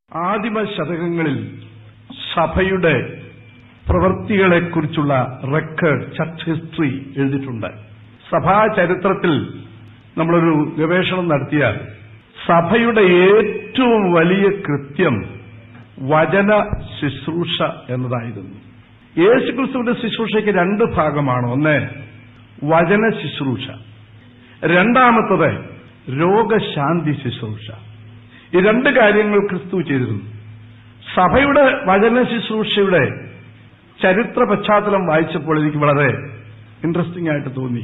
ആദിമ ശതകങ്ങളിൽ സഭയുടെ പ്രവൃത്തികളെക്കുറിച്ചുള്ള record, church history എഴുതിയിട്ടുണ്ട്. സഭാ ചരിത്രത്തിൽ നമ്മളൊരു ഗവേഷണം നടത്തിയാൽ സഭയുടെ ഏറ്റവും വലിയ കൃത്യം വചന ശുശ്രൂഷ എന്നതായിരുന്നു. യേശുക്രിസ്തുവിന്റെ ശുശ്രൂഷയ്ക്ക് രണ്ട് ഭാഗമാണ്. ഒന്ന് വചന ശുശ്രൂഷ, രണ്ടാമത്തത് രോഗശാന്തി ശുശ്രൂഷ. ഈ രണ്ട് കാര്യങ്ങൾ ക്രിസ്തു ചെയ്തിരുന്നു. സഭയുടെ വചന ശുശ്രൂഷയുടെ ചരിത്ര പശ്ചാത്തലം വായിച്ചപ്പോൾ എനിക്ക് വളരെ ഇൻട്രസ്റ്റിംഗ് ആയിട്ട് തോന്നി.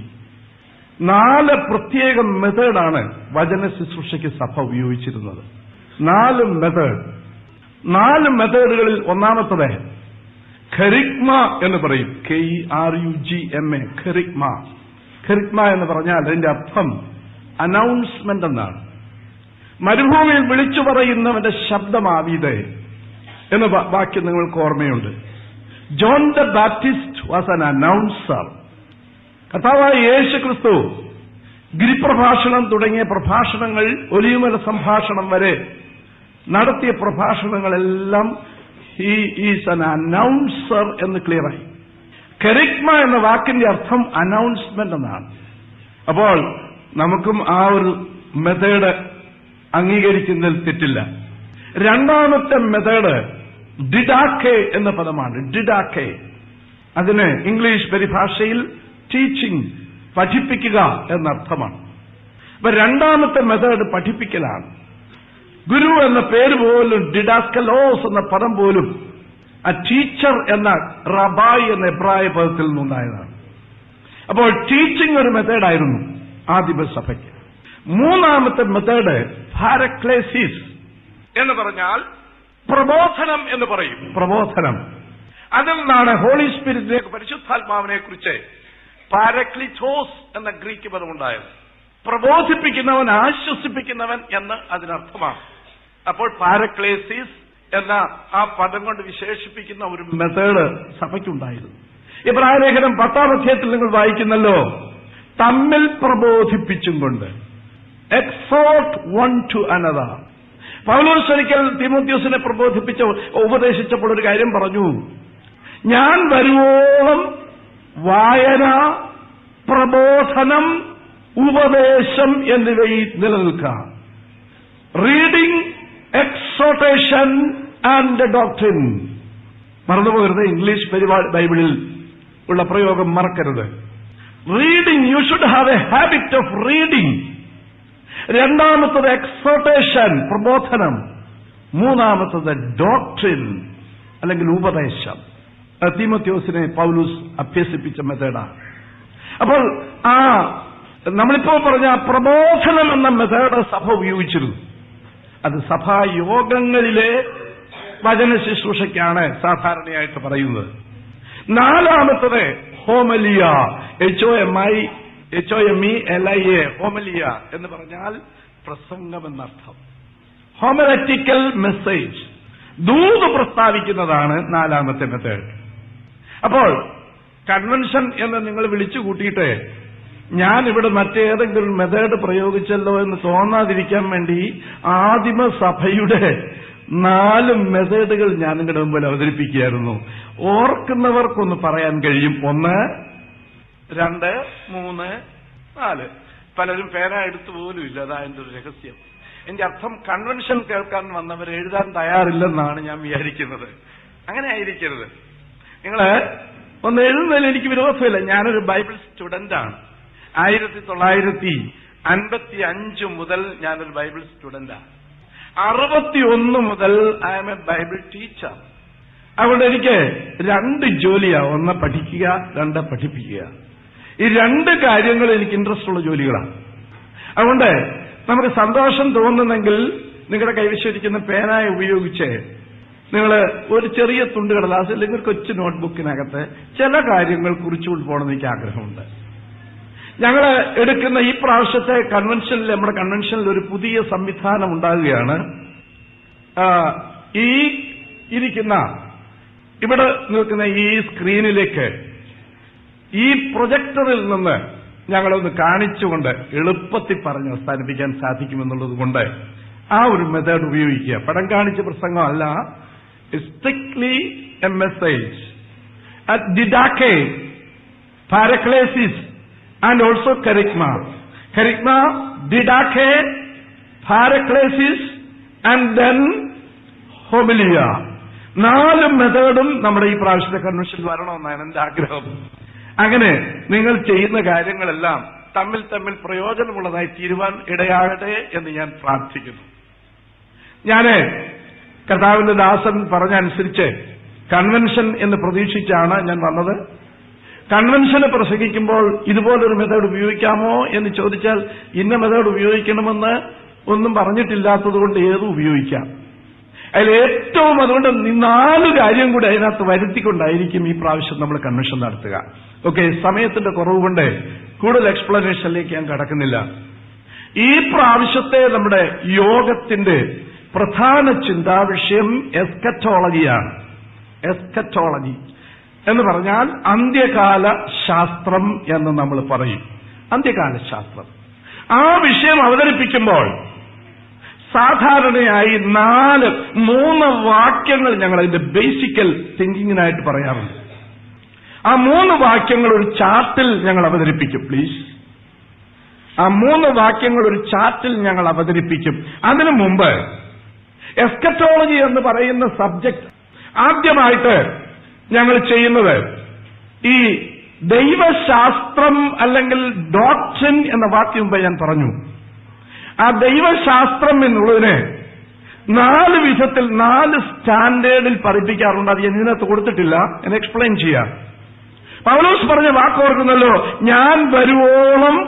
4 പ്രത്യേക മെത്തേഡാണ് വചന ശുശ്രൂഷയ്ക്ക് സഭ ഉപയോഗിച്ചിരുന്നത്. 4 മെത്തേഡുകളിൽ ഒന്നാമത്തത് ഖരിഗ്മ എന്ന് പറയും. KERUGMA, ഖരിഗ്മ. ഖരിഗ്മ എന്ന് പറഞ്ഞാൽ അതിന്റെ അർത്ഥം അനൗൺസ്മെന്റ് എന്നാണ്. മരുഭൂമിയിൽ വിളിച്ചു പറയുന്നവന്റെ ശബ്ദമാവീത് എന്ന വാക്യം നിങ്ങൾക്ക് ഓർമ്മയുണ്ട്. John the Baptist was an announcer. കർത്താവായ യേശു ക്രിസ്തു ഗിരിപ്രഭാഷണം തുടങ്ങിയ പ്രഭാഷണങ്ങൾ, ഒലിവുമല സംഭാഷണം വരെ നടത്തിയ പ്രഭാഷണങ്ങളെല്ലാം ഹി ഈസ് ആൻ അനൗൺസർ എന്ന് ക്ലിയറായി. ഖരിഗ്മ എന്ന വാക്കിന്റെ അർത്ഥം അനൗൺസ്മെന്റ് എന്നാണ്. അപ്പോൾ നമുക്കും ആ ഒരു മെത്തേഡ് അംഗീകരിക്കുന്നതിൽ തെറ്റില്ല. രണ്ടാമത്തെ മെത്തേഡ് ഡിഡാക്കെ എന്ന പദമാണ്. ഡിഡാക്കെ, അതിന് ഇംഗ്ലീഷ് പരിഭാഷയിൽ ടീച്ചിങ്, പഠിപ്പിക്കുക എന്നർത്ഥമാണ്. അപ്പൊ രണ്ടാമത്തെ മെത്തേഡ് പഠിപ്പിക്കലാണ്. ഗുരു എന്ന പേര് പോലും, ഡിഡാസ്കലോസ് എന്ന പദം പോലും ആ ടീച്ചർ എന്ന റബായ് എന്ന എബ്രായ പദത്തിൽ നിന്നുണ്ടായതാണ്. അപ്പോൾ ടീച്ചിങ് ഒരു മെത്തേഡായിരുന്നു ആദിമസഭയ്ക്ക്. മൂന്നാമത്തെ മെത്തേഡ് പാരക്ലേസിസ് എന്ന് പറഞ്ഞാൽ പ്രബോധനം എന്ന് പറയും. പ്രബോധനം, അതിൽ നിന്നാണ് ഹോളി സ്പിരിറ്റിനെ, പരിശുദ്ധാത്മാവിനെ കുറിച്ച് പാരക്ലിറ്റോസ് എന്ന ഗ്രീക്ക് പദമുണ്ടായത്. പ്രബോധിപ്പിക്കുന്നവൻ, ആശ്വസിപ്പിക്കുന്നവൻ എന്ന് അതിനർത്ഥമാണ്. അപ്പോൾ പാരക്ലേസിസ് എന്ന ആ പദം കൊണ്ട് വിശേഷിപ്പിക്കുന്ന ഒരു മെത്തേഡ് സഭയ്ക്കുണ്ടായിരുന്നു. ഇബ്രായ ലേഖനം 10-ാം അധ്യായത്തിൽ നിങ്ങൾ വായിക്കുന്നല്ലോ, തമ്മിൽ പ്രബോധിപ്പിച്ചും കൊണ്ട്, exhort one to another. Paulose ഒരിക്കൽ തീമോഥെയോസിനെ ഉപദേശിച്ചപ്പോൾ ഒരു കാര്യം പറഞ്ഞു, ഞാൻ വരുവോളം വായന, പ്രബോധനം, ഉപദേശം എന്നിവയിൽ നിലനിൽക്കാം. Reading, exhortation and doctrine. മറന്നുപോകരുത്, ഇംഗ്ലീഷ് ബൈബിളിൽ ഉള്ള പ്രയോഗം മറക്കരുത്. Reading, you should have a habit of reading. രണ്ടാമത്തത് എക്സോർട്ടേഷൻ, പ്രബോധനം. മൂന്നാമത്തത് ഡോക്ട്രിൻ അല്ലെങ്കിൽ ഉപദേശം. തീമോഥെയോസിനെ പൗലോസ് അഭ്യസിപ്പിച്ച മെത്തേഡാണ്. അപ്പോൾ നമ്മളിപ്പോ പറഞ്ഞ പ്രബോധനം എന്ന മെത്തേഡ് സഭ ഉപയോഗിച്ചിരുന്നു. അത് സഭായോഗങ്ങളിലെ വചന ശുശ്രൂഷയ്ക്കാണ് സാധാരണയായിട്ട് പറയുന്നത്. നാലാമത്തത് ഹോമലിയ, HOMELIA, ഹോമലിയ എന്ന് പറഞ്ഞാൽ പ്രസംഗം എന്നർത്ഥം. ഹോമലറ്റിക്കൽ മെസ്സേജ്, ദൂത് പ്രസ്താവിക്കുന്നതാണ് നാലാമത്തെ മെത്തേഡ്. അപ്പോൾ കൺവെൻഷൻ എന്ന് നിങ്ങൾ വിളിച്ചു കൂട്ടിയിട്ട് ഞാനിവിടെ മറ്റേതെങ്കിലും മെത്തേഡ് പ്രയോഗിച്ചല്ലോ എന്ന് തോന്നാതിരിക്കാൻ വേണ്ടി ആദിമസഭയുടെ 4 മെത്തേഡുകൾ ഞാൻ നിങ്ങളുടെ മുമ്പിൽ അവതരിപ്പിക്കുകയായിരുന്നു. ഓർക്കുന്നവർക്കൊന്ന് പറയാൻ കഴിയും. 1, 2, 3, 4. പലരും പേന എടുത്തു പോലും ഇല്ല. അതാ എന്റെ ഒരു രഹസ്യം. എന്റെ അർത്ഥം, കൺവെൻഷൻ കേൾക്കാൻ വന്നവർ എഴുതാൻ തയ്യാറില്ലെന്നാണ് ഞാൻ വിചാരിക്കുന്നത്. അങ്ങനെ ആയിരിക്കരുത്. നിങ്ങള് ഒന്ന് എഴുതുന്നതിൽ എനിക്ക് വിരോധമില്ല. ഞാനൊരു ബൈബിൾ സ്റ്റുഡന്റാണ്. 1955 മുതൽ ഞാനൊരു ബൈബിൾ സ്റ്റുഡന്റാണ്. 61 മുതൽ I am a Bible teacher. അതുകൊണ്ട് എനിക്ക് 2 ജോലിയാ. 1 പഠിക്കുക, 2 പഠിപ്പിക്കുക. ഈ 2 കാര്യങ്ങൾ എനിക്ക് ഇൻട്രസ്റ്റ് ഉള്ള ജോലികളാണ്. അതുകൊണ്ട് നമുക്ക് സന്തോഷം തോന്നുന്നെങ്കിൽ നിങ്ങളുടെ കൈവശിരിക്കുന്ന പേനായി ഉപയോഗിച്ച് നിങ്ങൾ ഒരു ചെറിയ തുണ്ട് കടലാസ് അല്ലെങ്കിൽ കൊച്ചു നോട്ട്ബുക്കിനകത്ത് ചില കാര്യങ്ങൾ കുറിച്ചുകൊണ്ട് പോകണമെന്ന് എനിക്ക് ആഗ്രഹമുണ്ട്. ഞങ്ങൾ എടുക്കുന്ന ഈ പ്രാവശ്യത്തെ കൺവെൻഷനിൽ, നമ്മുടെ കൺവെൻഷനിൽ ഒരു പുതിയ സംവിധാനം ഉണ്ടാകുകയാണ്. ഈ ഇവിടെ നിൽക്കുന്ന ഈ സ്ക്രീനിലേക്ക് ഈ പ്രൊജക്ടറിൽ നിന്ന് ഞങ്ങളൊന്ന് കാണിച്ചുകൊണ്ട് എളുപ്പത്തിൽ പറഞ്ഞ് അവസാനിപ്പിക്കാൻ സാധിക്കുമെന്നുള്ളത് കൊണ്ട് ആ ഒരു മെത്തേഡ് ഉപയോഗിക്കുക. പടം കാണിച്ച പ്രസംഗമല്ല, strictly a message at Didache, Paraclesis, and also Kerygma. Kerygma, Didache, Paraclesis, and then Homilia. 4 മെത്തേഡും നമ്മുടെ ഈ പ്രാവശ്യത്തെ കൺവെൻഷനിൽ വരണമെന്നാണ് എന്റെ ആഗ്രഹം. അങ്ങനെ നിങ്ങൾ ചെയ്യുന്ന കാര്യങ്ങളെല്ലാം തമ്മിൽ തമ്മിൽ പ്രയോജനമുള്ളതായി തീരുവാൻ ഇടയാകട്ടെ എന്ന് ഞാൻ പ്രാർത്ഥിക്കുന്നു. ഞാന് കർത്താവിന്റെ ദാസൻ പറഞ്ഞനുസരിച്ച് കൺവെൻഷൻ എന്ന് പ്രതീക്ഷിച്ചാണ് ഞാൻ വന്നത്. കൺവെൻഷന് പ്രസംഗിക്കുമ്പോൾ ഇതുപോലൊരു മെത്തേഡ് ഉപയോഗിക്കാമോ എന്ന് ചോദിച്ചാൽ ഇന്ന മെത്തേഡ് ഉപയോഗിക്കണമെന്ന് ഒന്നും പറഞ്ഞിട്ടില്ലാത്തതുകൊണ്ട് ഏതും ഉപയോഗിക്കാം. അതിൽ ഏറ്റവും അതുകൊണ്ട് 4 കാര്യം കൂടി അതിനകത്ത് വരുത്തിക്കൊണ്ടായിരിക്കും ഈ പ്രാവശ്യം നമ്മൾ കൺവെൻഷൻ നടത്തുക. ഓക്കെ, സമയത്തിന്റെ കുറവ് കൊണ്ട് കൂടുതൽ എക്സ്പ്ലനേഷനിലേക്ക് ഞാൻ കടക്കുന്നില്ല. ഈ പ്രാവശ്യത്തെ നമ്മുടെ യോഗത്തിന്റെ പ്രധാന ചിന്താവിഷയം എസ്കറ്റോളജിയാണ്. എസ്കറ്റോളജി എന്ന് പറഞ്ഞാൽ അന്ത്യകാല ശാസ്ത്രം എന്ന് നമ്മൾ പറയും. അന്ത്യകാല ശാസ്ത്രം. ആ വിഷയം അവതരിപ്പിക്കുമ്പോൾ സാധാരണയായി 3 വാക്യങ്ങൾ ഞങ്ങൾ അതിന്റെ ബേസിക്കൽ തിങ്കിങ്ങിനായിട്ട് പറയാറുണ്ട്. ആ 3 വാക്യങ്ങൾ ഒരു ചാർട്ടിൽ ഞങ്ങൾ അവതരിപ്പിക്കും. പ്ലീസ്, ആ 3 വാക്യങ്ങൾ ഒരു ചാർട്ടിൽ ഞങ്ങൾ അവതരിപ്പിക്കും. അതിനു മുമ്പ് എസ്കറ്റോളജി എന്ന് പറയുന്ന സബ്ജക്ട് ആദ്യമായിട്ട് ഞങ്ങൾ ചെയ്യുന്നത് ഈ ദൈവശാസ്ത്രം അല്ലെങ്കിൽ ഡോക്ട്രിൻ എന്ന വാക്യം മുമ്പ് ഞാൻ പറഞ്ഞു. ആ ദൈവശാസ്ത്രം എന്നുള്ളതിന് 4 വിധത്തിൽ 4 സ്റ്റാൻഡേർഡിൽ പഠിപ്പിക്കാറുണ്ട്. അത് ഞാൻ ഇതിനകത്ത് കൊടുത്തിട്ടില്ല, ഞാൻ എക്സ്പ്ലെയിൻ ചെയ്യാം. പൗലോസ് പറഞ്ഞ വാക്ക് ഓർക്കുന്നല്ലോ, ഞാൻ വരുവോളം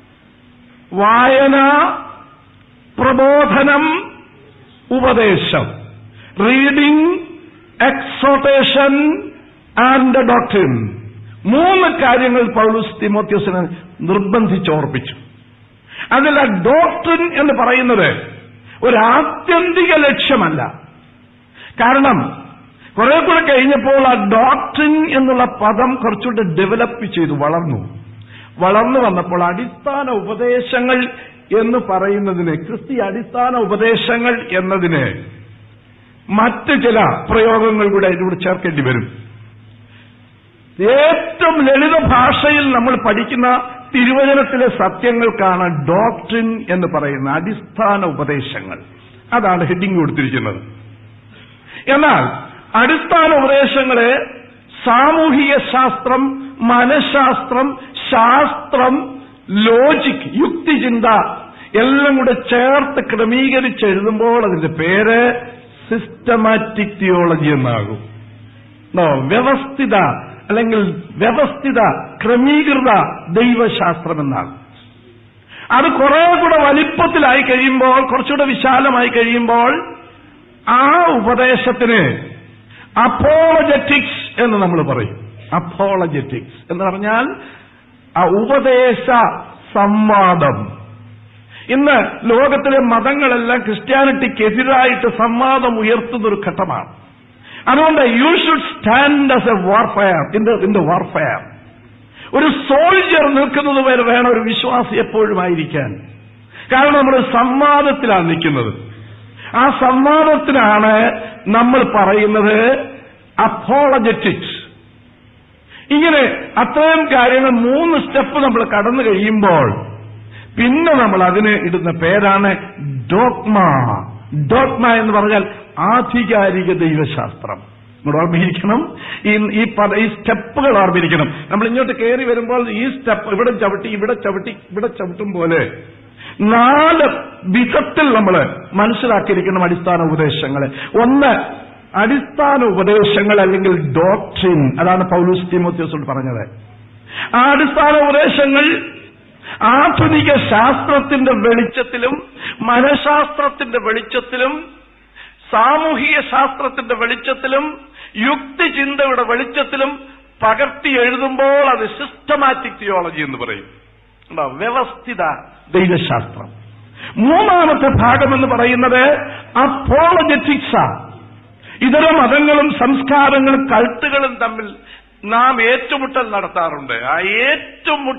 വായന, പ്രബോധനം, ഉപദേശം. Reading, exhortation and doctrine. 3 കാര്യങ്ങൾ പൗലോസ് തിമോത്തിയോസിനെ നിർബന്ധിച്ചോർപ്പിച്ചു. അതിൽ ആ ഡോക്ട്രിൻ എന്ന് പറയുന്നത് ഒരു ആത്യന്തിക ലക്ഷ്യമല്ല. കാരണം കുറെ കൂടെ കഴിഞ്ഞപ്പോൾ ആ ഡോക്ട്രിൻ എന്നുള്ള പദം കുറച്ചുകൂടെ ഡെവലപ്പ് ചെയ്തു, വളർന്നു വന്നപ്പോൾ അടിസ്ഥാന ഉപദേശങ്ങൾ എന്ന് പറയുന്നതിന്, ക്രിസ്തീയ അടിസ്ഥാന ഉപദേശങ്ങൾ എന്നതിന് മറ്റ് ചില പ്രയോഗങ്ങൾ കൂടെ അതിലൂടെ ചേർക്കേണ്ടി വരും. ഏറ്റവും ലളിത ഭാഷയിൽ നമ്മൾ പഠിക്കുന്ന തിരുവചനത്തിലെ സത്യങ്ങൾക്കാണ് ഡോക്ട്രിൻ എന്ന് പറയുന്ന അടിസ്ഥാന ഉപദേശങ്ങൾ. അതാണ് ഹെഡിങ് കൊടുത്തിരിക്കുന്നത്. എന്നാൽ അടിസ്ഥാന ഉപദേശങ്ങളെ സാമൂഹിക ശാസ്ത്രം, മനഃശാസ്ത്രം, ശാസ്ത്രം, ലോജിക്, യുക്തിചിന്ത എല്ലാം കൂടെ ചേർത്ത് ക്രമീകരിച്ച് എഴുതുമ്പോൾ അതിന്റെ പേര് സിസ്റ്റമാറ്റിക് തിയോളജി എന്നാകും. വ്യവസ്ഥിത അല്ലെങ്കിൽ വ്യവസ്ഥിത ക്രമീകൃത ദൈവശാസ്ത്രം എന്നാകും. അത് കുറെ കൂടെ വലിപ്പത്തിലായി കഴിയുമ്പോൾ, കുറച്ചുകൂടെ വിശാലമായി കഴിയുമ്പോൾ ആ ഉപദേശത്തിന് അപ്പോളജറ്റിക്സ് എന്ന് നമ്മൾ പറയും. അപ്പോളജറ്റിക്സ് എന്ന് പറഞ്ഞാൽ ആ ഉപദേശ സംവാദം. ഇന്ന് ലോകത്തിലെ മതങ്ങളെല്ലാം ക്രിസ്ത്യാനിറ്റിക്കെതിരായിട്ട് സംവാദം ഉയർത്തുന്നൊരു ഘട്ടമാണ്. അതുകൊണ്ട് you should stand as a warfare in the warfare. ഒരു സോൾജർ നിൽക്കുന്നത് വരെ വേണം ഒരു വിശ്വാസി എപ്പോഴും ആയിരിക്കാൻ. കാരണം നമ്മൾ സംവാദത്തിലാണ് നിൽക്കുന്നത്. ആ സംവാദത്തിനാണ് നമ്മൾ പറയുന്നത് അപ്പോളജറ്റിക്സ്. ഇങ്ങനെ അത്രയും കാര്യങ്ങൾ 3 സ്റ്റെപ്പ് നമ്മൾ കടന്നു കഴിയുമ്പോൾ പിന്നെ നമ്മൾ അതിന് ഇടുന്ന പേരാണ് ഡോഗ്മ. ഡോഗ്മ എന്ന് പറഞ്ഞാൽ ആധികാരിക ദൈവശാസ്ത്രം. നമ്മൾ ഓർമ്മിരിക്കണം, ഈ സ്റ്റെപ്പുകൾ ഓർമ്മിരിക്കണം. നമ്മൾ ഇങ്ങോട്ട് കയറി വരുമ്പോൾ ഈ സ്റ്റെപ്പ് ഇവിടെ ചവിട്ടി, ഇവിടെ ചവിട്ടി, ഇവിടെ ചവിട്ടും പോലെ 4 വിധത്തിൽ നമ്മൾ മനസ്സിലാക്കിയിരിക്കണം അടിസ്ഥാന ഉപദേശങ്ങളെ. ഒന്ന്, അടിസ്ഥാന ഉപദേശങ്ങൾ അല്ലെങ്കിൽ ഡോക്ട്രിൻ. അതാണ് പൗലോസ് തിമോത്തിയോസോട് പറഞ്ഞത്. ആ അടിസ്ഥാന ഉപദേശങ്ങൾ ആധുനിക ശാസ്ത്രത്തിന്റെ വെളിച്ചത്തിലും, മനഃശാസ്ത്രത്തിന്റെ വെളിച്ചത്തിലും, സാമൂഹിക ശാസ്ത്രത്തിന്റെ വെളിച്ചത്തിലും, യുക്തിചിന്തയുടെ വെളിച്ചത്തിലും പകർത്തി എഴുതുമ്പോൾ അത് സിസ്റ്റമാറ്റിക് തിയോളജി എന്ന് പറയും. വ്യവസ്ഥിത ദൈവശാസ്ത്രം. 3ാമത്തെ ഭാഗം എന്ന് പറയുന്നത് അപ്പോളജറ്റിക്സാ. ഇതര മതങ്ങളും സംസ്കാരങ്ങളും കൾട്ടുകളും തമ്മിൽ നാം ഏറ്റുമുട്ടൽ നടത്താറുണ്ട്. ആ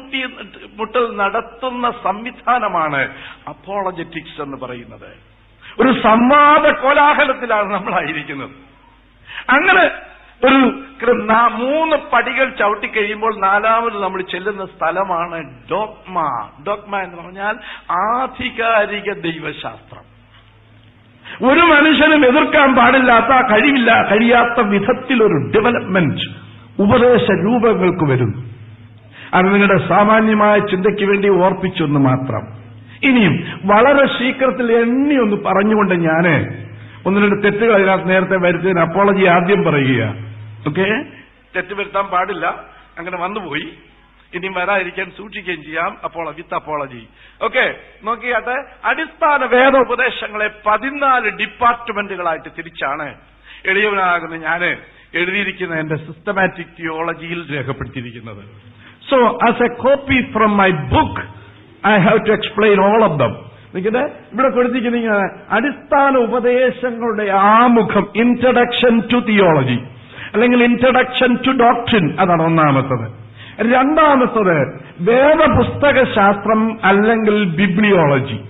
ഏറ്റുമുട്ടൽ നടത്തുന്ന സംവിധാനമാണ് അപ്പോളജറ്റിക്സ് എന്ന് പറയുന്നത്. ഒരു സംവാദ കോലാഹലത്തിലാണ് നമ്മളായിരിക്കുന്നത്. അങ്ങനെ ഒരു 3 പടികൾ ചവിട്ടിക്കഴിയുമ്പോൾ 4ാമത് നമ്മൾ ചെല്ലുന്ന സ്ഥലമാണ് ഡോഗ്മ. ഡോഗ്മ എന്ന് പറഞ്ഞാൽ ആധികാരിക ദൈവശാസ്ത്രം. ഒരു മനുഷ്യനും എതിർക്കാൻ പാടില്ലാത്ത, കഴിയാത്ത വിധത്തിലൊരു ഡെവലപ്മെന്റ് ഉപദേശ രൂപങ്ങൾക്ക് വരുന്നു. അത് നിങ്ങളുടെ സാമാന്യമായ ചിന്തയ്ക്ക് വേണ്ടി ഓർപ്പിച്ചൊന്ന് മാത്രം. ഇനിയും വളരെ ശീഘ്രത്തിൽ എണ്ണിയൊന്ന് പറഞ്ഞുകൊണ്ട് ഞാന് 1-2 തെറ്റുകൾ അതിനകത്ത് നേരത്തെ വരുത്തിയതിന് അപ്പോളജി ആദ്യം പറയുക. ഓക്കെ, തെറ്റ് വരുത്താൻ പാടില്ല, അങ്ങനെ വന്നുപോയി. ഇനിയും വരാതിരിക്കാൻ സൂക്ഷിക്കുകയും ചെയ്യാം. With apology. ഓക്കെ, നോക്കിയാട്ടെ. അടിസ്ഥാന വേദോപദേശങ്ങളെ 14 ഡിപ്പാർട്ട്മെന്റുകളായിട്ട് തിരിച്ചാണ് എളിയവനാകുന്ന ഞാന് എഴുതിയിരിക്കുന്ന എന്റെ സിസ്റ്റമാറ്റിക് തിയോളജിയിൽ രേഖപ്പെടുത്തിയിരിക്കുന്നത്. So as a copy from my book I have to explain all of them. ഇവിടെ കൊടുത്തിരിക്കുന്ന അടിസ്ഥാന ഉപദേശങ്ങളുടെ ആമുഖം, ഇൻട്രഡക്ഷൻ ടു തിയോളജി അല്ലെങ്കിൽ ഇൻട്രഡക്ഷൻ ടു ഡോക്ട്രിൻ, അതാണ് ഒന്നാമത്തത്. രണ്ടാമത്തത് വേദപുസ്തക ശാസ്ത്രം അല്ലെങ്കിൽ ബിബ്ലിയോളജി.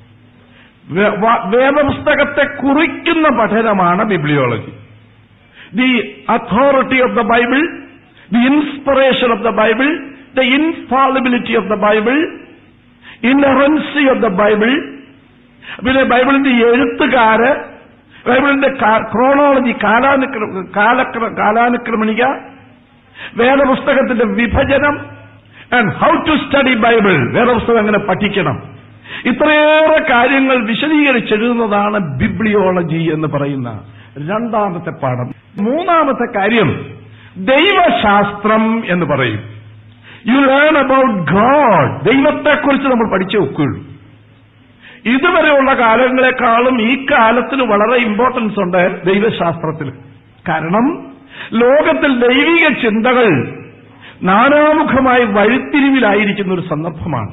വേദപുസ്തകത്തെ കുറിക്കുന്ന പഠനമാണ് bibliology. The authority of the Bible, the inspiration of the Bible, the infallibility of the Bible, inerrancy of the Bible, പിന്നെ ബൈബിളിന്റെ എഴുത്തുകാര്, ബൈബിളിന്റെ ക്രോണോളജി, കാലാനുക്രമണിക, വേദപുസ്തകത്തിന്റെ വിഭജനം, and how to study Bible, വേദപുസ്തകം എങ്ങനെ പഠിക്കണം, ഇത്രയേറെ കാര്യങ്ങൾ വിശദീകരിച്ചെഴുതുന്നതാണ് ബിബ്ലിയോളജി എന്ന് പറയുന്ന രണ്ടാമത്തെ പാഠം. മൂന്നാമത്തെ കാര്യം ദൈവശാസ്ത്രം എന്ന് പറയും. You learn about God. ദൈവത്തെക്കുറിച്ച് നമ്മൾ പഠിച്ചേ ഒക്കുള്ളൂ. ഇതുവരെയുള്ള കാലങ്ങളെക്കാളും ഈ കാലത്തിന് വളരെ ഇമ്പോർട്ടൻസ് ഉണ്ട് ദൈവശാസ്ത്രത്തിൽ. കാരണം ലോകത്തിൽ ദൈവിക ചിന്തകൾ നാനാമുഖമായി വഴിത്തിരിവിലായിരിക്കുന്ന ഒരു സന്ദർഭമാണ്.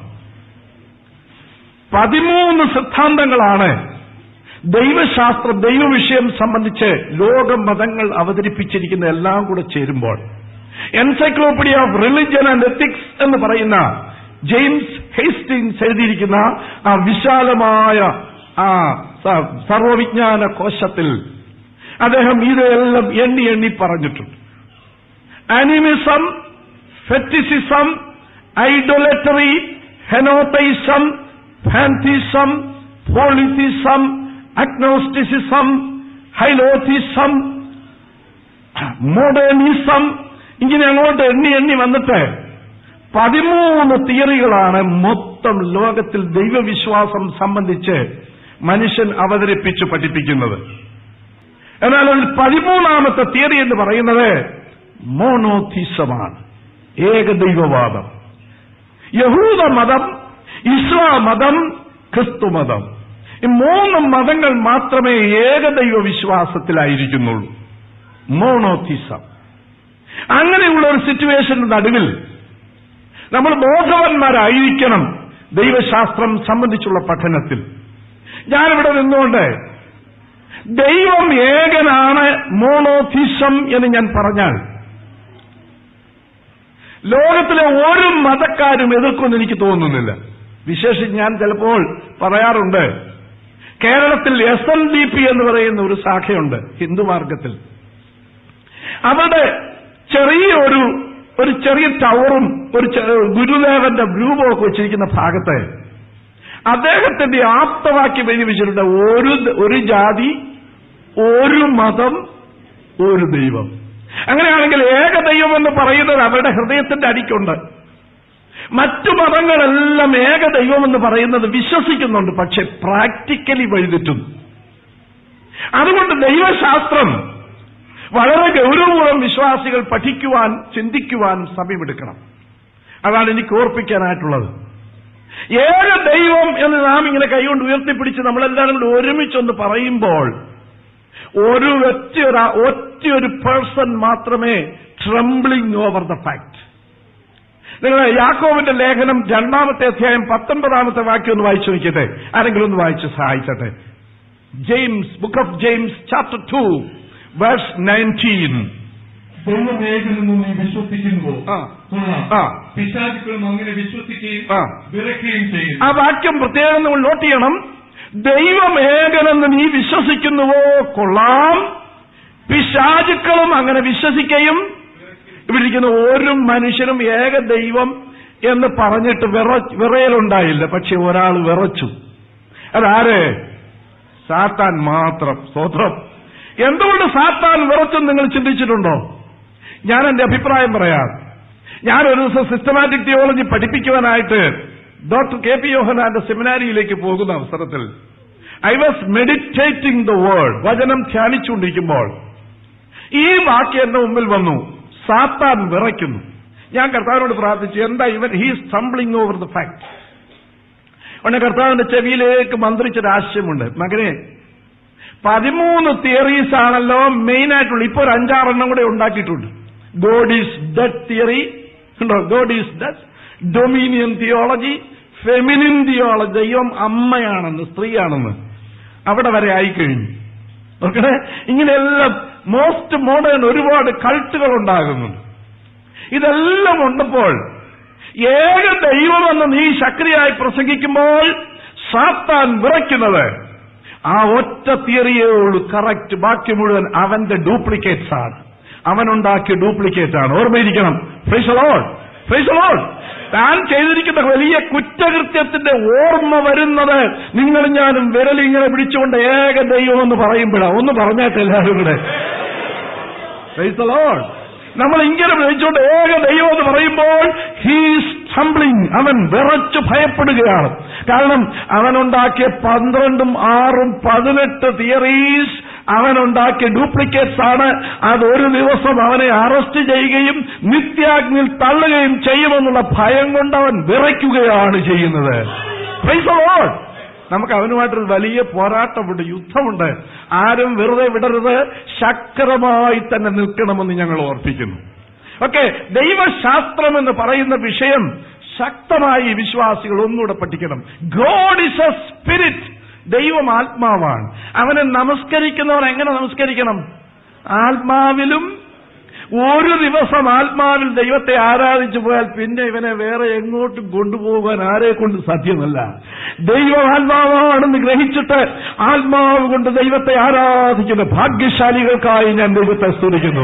13 സിദ്ധാന്തങ്ങളാണ് ദൈവവിഷയം സംബന്ധിച്ച് ലോകമതങ്ങൾ അവതരിപ്പിച്ചിരിക്കുന്ന എല്ലാം കൂടെ ചേരുമ്പോൾ encyclopedia of religion and ethics എന്ന് പറയുന്ന ജെയിംസ് ഹേസ്റ്റിങ്സ് എഴുതിയിരിക്കുന്ന ആ വിശാലമായ ആ സർവവിജ്ഞാന കോശത്തിൽ അദ്ദേഹം ഇതെല്ലാം എണ്ണി പറഞ്ഞിട്ടുണ്ട്. ആനിമിസം, ഫെറ്റിസിസം, ഐഡോലറ്ററി, ഹെനോത്തൈസം, പാൻതിസം, പോളിതിസം, അഗ്നോസ്റ്റിസിസം, ഹൈലോത്തിസം, മോഡേണിസം, ഇങ്ങനെ അങ്ങോട്ട് എണ്ണി വന്നിട്ട് 13 തിയറികളാണ് മൊത്തം ലോകത്തിൽ ദൈവവിശ്വാസം സംബന്ധിച്ച് മനുഷ്യൻ അവതരിപ്പിച്ച് പഠിപ്പിക്കുന്നത്. എന്നാൽ 13ാമത്തെ തിയറി എന്ന് പറയുന്നത് മോണോഥീസമാണ്, ഏകദൈവവാദം. യഹൂദ മതം, ഇസ്ലാം മതം, ക്രിസ്തു മതം, ഈ 3 മതങ്ങൾ മാത്രമേ ഏകദൈവ വിശ്വാസത്തിലായിരിക്കുന്നുള്ളൂ. മോണോഥീസം. അങ്ങനെയുള്ള ഒരു സിറ്റുവേഷന്റെ നടുവിൽ നമ്മൾ ബോധവാന്മാരായിരിക്കണം ദൈവശാസ്ത്രം സംബന്ധിച്ചുള്ള പഠനത്തിൽ. ഞാനിവിടെ നിന്നുകൊണ്ട് ദൈവം ഏകനാണ്, മോണോഥീസം എന്ന് ഞാൻ പറഞ്ഞാൽ ലോകത്തിലെ ഒരു മതക്കാരും എതിർക്കുമെന്ന് എനിക്ക് തോന്നുന്നില്ല. വിശേഷിച്ച് ഞാൻ ചിലപ്പോൾ പറയാറുണ്ട്, കേരളത്തിൽ SNDP എന്ന് പറയുന്ന ഒരു ശാഖയുണ്ട് ഹിന്ദു മാർഗത്തിൽ. അവിടെ ഒരു ചെറിയ ടവറും ഒരു ഗുരുദേവന്റെ രൂപമൊക്കെ വെച്ചിരിക്കുന്ന ഭാഗത്ത് അദ്ദേഹത്തിന്റെ ആപ്തവാക്യം എഴുതി വെച്ചിട്ടുണ്ട്, ഒരു ജാതി, ഒരു മതം, ഒരു ദൈവം. അങ്ങനെയാണെങ്കിൽ ഏകദൈവം എന്ന് പറയുന്നത് അവരുടെ ഹൃദയത്തിന്റെ അടിക്കുണ്ട്. മറ്റു മതങ്ങളെല്ലാം ഏകദൈവം എന്ന് പറയുന്നത് വിശ്വസിക്കുന്നുണ്ട്, പക്ഷെ പ്രാക്ടിക്കലി വഴിതെറ്റുന്നു. അതുകൊണ്ട് ദൈവശാസ്ത്രം വളരെ ഗൗരവപൂർവ്വം വിശ്വാസികൾ പഠിക്കുവാൻ, ചിന്തിക്കുവാൻ സമയമെടുക്കണം. അതാണ് എനിക്ക് ഓർപ്പിക്കാനായിട്ടുള്ളത്. ഏകദൈവം എന്ന് നാം ഇങ്ങനെ കൈകൊണ്ട് ഉയർത്തിപ്പിടിച്ച് നമ്മളെല്ലാവരും കൂടി ഒരുമിച്ചൊന്ന് പറയുമ്പോൾ ഒറ്റയൊരു പേഴ്സൺ മാത്രമേ ട്രംബ്ലിംഗ് ഓവർ ദ ഫാക്ട്. നിങ്ങൾ യാക്കോബിന്റെ ലേഖനം 2-ാമത്തെ അധ്യായം 19-ാമത്തെ വാക്യം ഒന്ന് വായിച്ചു നോക്കിയട്ടെ. ആരെങ്കിലും ഒന്ന് വായിച്ച് സഹായിച്ചട്ടെ. Book of James chapter 2 verse 19. ദൈവമേകനെന്ന് നീ വിശ്വസിക്കുന്നുവോ? പിശാചുക്കളും അങ്ങനെ വിശ്വസിക്കുകയും വിറയ്ക്കുകയും ചെയ്യും. ആ വാക്യം പ്രത്യേകം നമ്മൾ നോട്ട് ചെയ്യണം. ദൈവം ഏകനെന്ന് നീ വിശ്വസിക്കുന്നുവോ? കൊള്ളാം. പിശാചുക്കളും അങ്ങനെ വിശ്വസിക്കുകയും ഇവിടെ ഇരിക്കുന്ന ഒരു മനുഷ്യനും ഏക ദൈവം എന്ന് പറഞ്ഞിട്ട് വിറയലുണ്ടായില്ല. പക്ഷെ ഒരാൾ വിറച്ചു. അതാര്? സാത്താൻ മാത്രം. സ്തോത്രം. എന്തുകൊണ്ട് സാത്താൻ വിറച്ചെന്ന് നിങ്ങൾ ചിന്തിച്ചിട്ടുണ്ടോ? ഞാൻ എന്റെ അഭിപ്രായം പറയാം. ഞാൻ ഒരു ദിവസം സിസ്റ്റമാറ്റിക് തിയോളജി പഠിപ്പിക്കുവാനായിട്ട് ഡോക്ടർ KP യോഹന്നാന്റെ സെമിനാരിയിലേക്ക് പോകുന്ന അവസരത്തിൽ I was meditating the word, വചനം ധ്യാനിച്ചുകൊണ്ടിരിക്കുമ്പോൾ ഈ വാക്യം എന്റെ മുമ്പിൽ വന്നു, സാത്താൻ വിറയ്ക്കുന്നു. ഞാൻ കർത്താവിനോട് പ്രാർത്ഥിച്ചു, എന്താ ഇവൻ he stumbling over the fact. ഉടനെ കർത്താവിന്റെ ചെവിയിലേക്ക് മന്ത്രിച്ചൊരു ആശയമുണ്ട്, മകനെ 13 തിയറീസ് ആണല്ലോ മെയിൻ ആയിട്ടുള്ള, ഇപ്പൊ ഒരു 5-6 എണ്ണം കൂടെ ഉണ്ടാക്കിയിട്ടുണ്ട്. ഗോഡ് ഈസ് ഡെഡ് തിയറി ഉണ്ടോ? God is dead, dominion theology, feminine theology, ദൈവം അമ്മയാണെന്ന്, സ്ത്രീയാണെന്ന്, അവിടെ വരെ ആയിക്കഴിഞ്ഞു. ഓക്കെ, ഇങ്ങനെയെല്ലാം മോസ്റ്റ് മോഡേൺ ഒരുപാട് കൾട്ടുകൾ ഉണ്ടാകുന്നുണ്ട്. ഇതെല്ലാം ഉണ്ടപ്പോൾ ഏക ദൈവമെന്ന് നീ ശക്തിയായി പ്രസംഗിക്കുമ്പോൾ സാത്താൻ വിറയ്ക്കുന്നത് ആ ഒറ്റ തിയറിയേ ഉള്ളൂ കറക്റ്റ്. ബാക്കി മുഴുവൻ അവന്റെ ഡ്യൂപ്ലിക്കേറ്റ്സ് ആണ്, അവനുണ്ടാക്കിയ ഡ്യൂപ്ലിക്കേറ്റ് ആണ്. ഓർമ്മയിരിക്കണം. Praise the Lord, praise the Lord. താൻ ചെയ്തിരിക്കുന്ന വലിയ കുറ്റകൃത്യത്തിന്റെ ഓർമ്മ വരുന്നത് നിങ്ങളും ഞാനും വിരലിങ്ങനെ പിടിച്ചുകൊണ്ട് ഏക ദൈവം എന്ന് പറയുമ്പോഴാണ്. ഒന്ന് പറഞ്ഞാട്ടെ എല്ലാവരും കൂടെ. Praise the Lord. നമ്മൾ ഇങ്ങനെ വിളിച്ചുകൊണ്ട് ഏക ദൈവം എന്ന് പറയുമ്പോൾ ഹീസ് ഹംബ്ലിംഗ്, അവൻ വിറച്ചു ഭയപ്പെടുകയാണ്. കാരണം അവനുണ്ടാക്കിയ 12ഉം 6ഉം 18 തിയറീസ് അവനുണ്ടാക്കിയ ഡ്യൂപ്ലിക്കേറ്റ്സ് ആണ്. അതൊരു ദിവസം അവനെ അറസ്റ്റ് ചെയ്യുകയും നിത്യാഗ്നിയിൽ തള്ളുകയും ചെയ്യുമെന്നുള്ള ഭയം കൊണ്ട് അവൻ വിറയ്ക്കുകയാണ് ചെയ്യുന്നത്. Praise the Lord. നമുക്ക് അവനുമായിട്ടൊരു വലിയ പോരാട്ടമുണ്ട്, യുദ്ധമുണ്ട്. ആരും വെറുതെ വിടരുത്, ശക്തമായി തന്നെ നിൽക്കണമെന്ന് ഞങ്ങൾ ഓർപ്പിക്കുന്നു. ഓക്കെ, ദൈവശാസ്ത്രം എന്ന് പറയുന്ന വിഷയം ശക്തമായി വിശ്വാസികൾ ഒന്നുകൂടെ പഠിക്കണം. God is a spirit. ദൈവം ആത്മാവാണ്. അവനെ നമസ്കരിക്കുന്നവൻ എങ്ങനെ നമസ്കരിക്കണം? ആത്മാവിലും. ഒരു ദിവസം ആത്മാവിൽ ദൈവത്തെ ആരാധിച്ചു പോയാൽ പിന്നെ ഇവനെ വേറെ എങ്ങോട്ടും കൊണ്ടുപോകാൻ ആരെ കൊണ്ട് സാധ്യമല്ല. ദൈവം ആത്മാവാണെന്ന് ഗ്രഹിച്ചിട്ട് ആത്മാവ് കൊണ്ട് ദൈവത്തെ ആരാധിക്കുന്ന ഭാഗ്യശാലികൾക്കായി ഞാൻ ദൈവത്തെ സ്തുതിക്കുന്നു.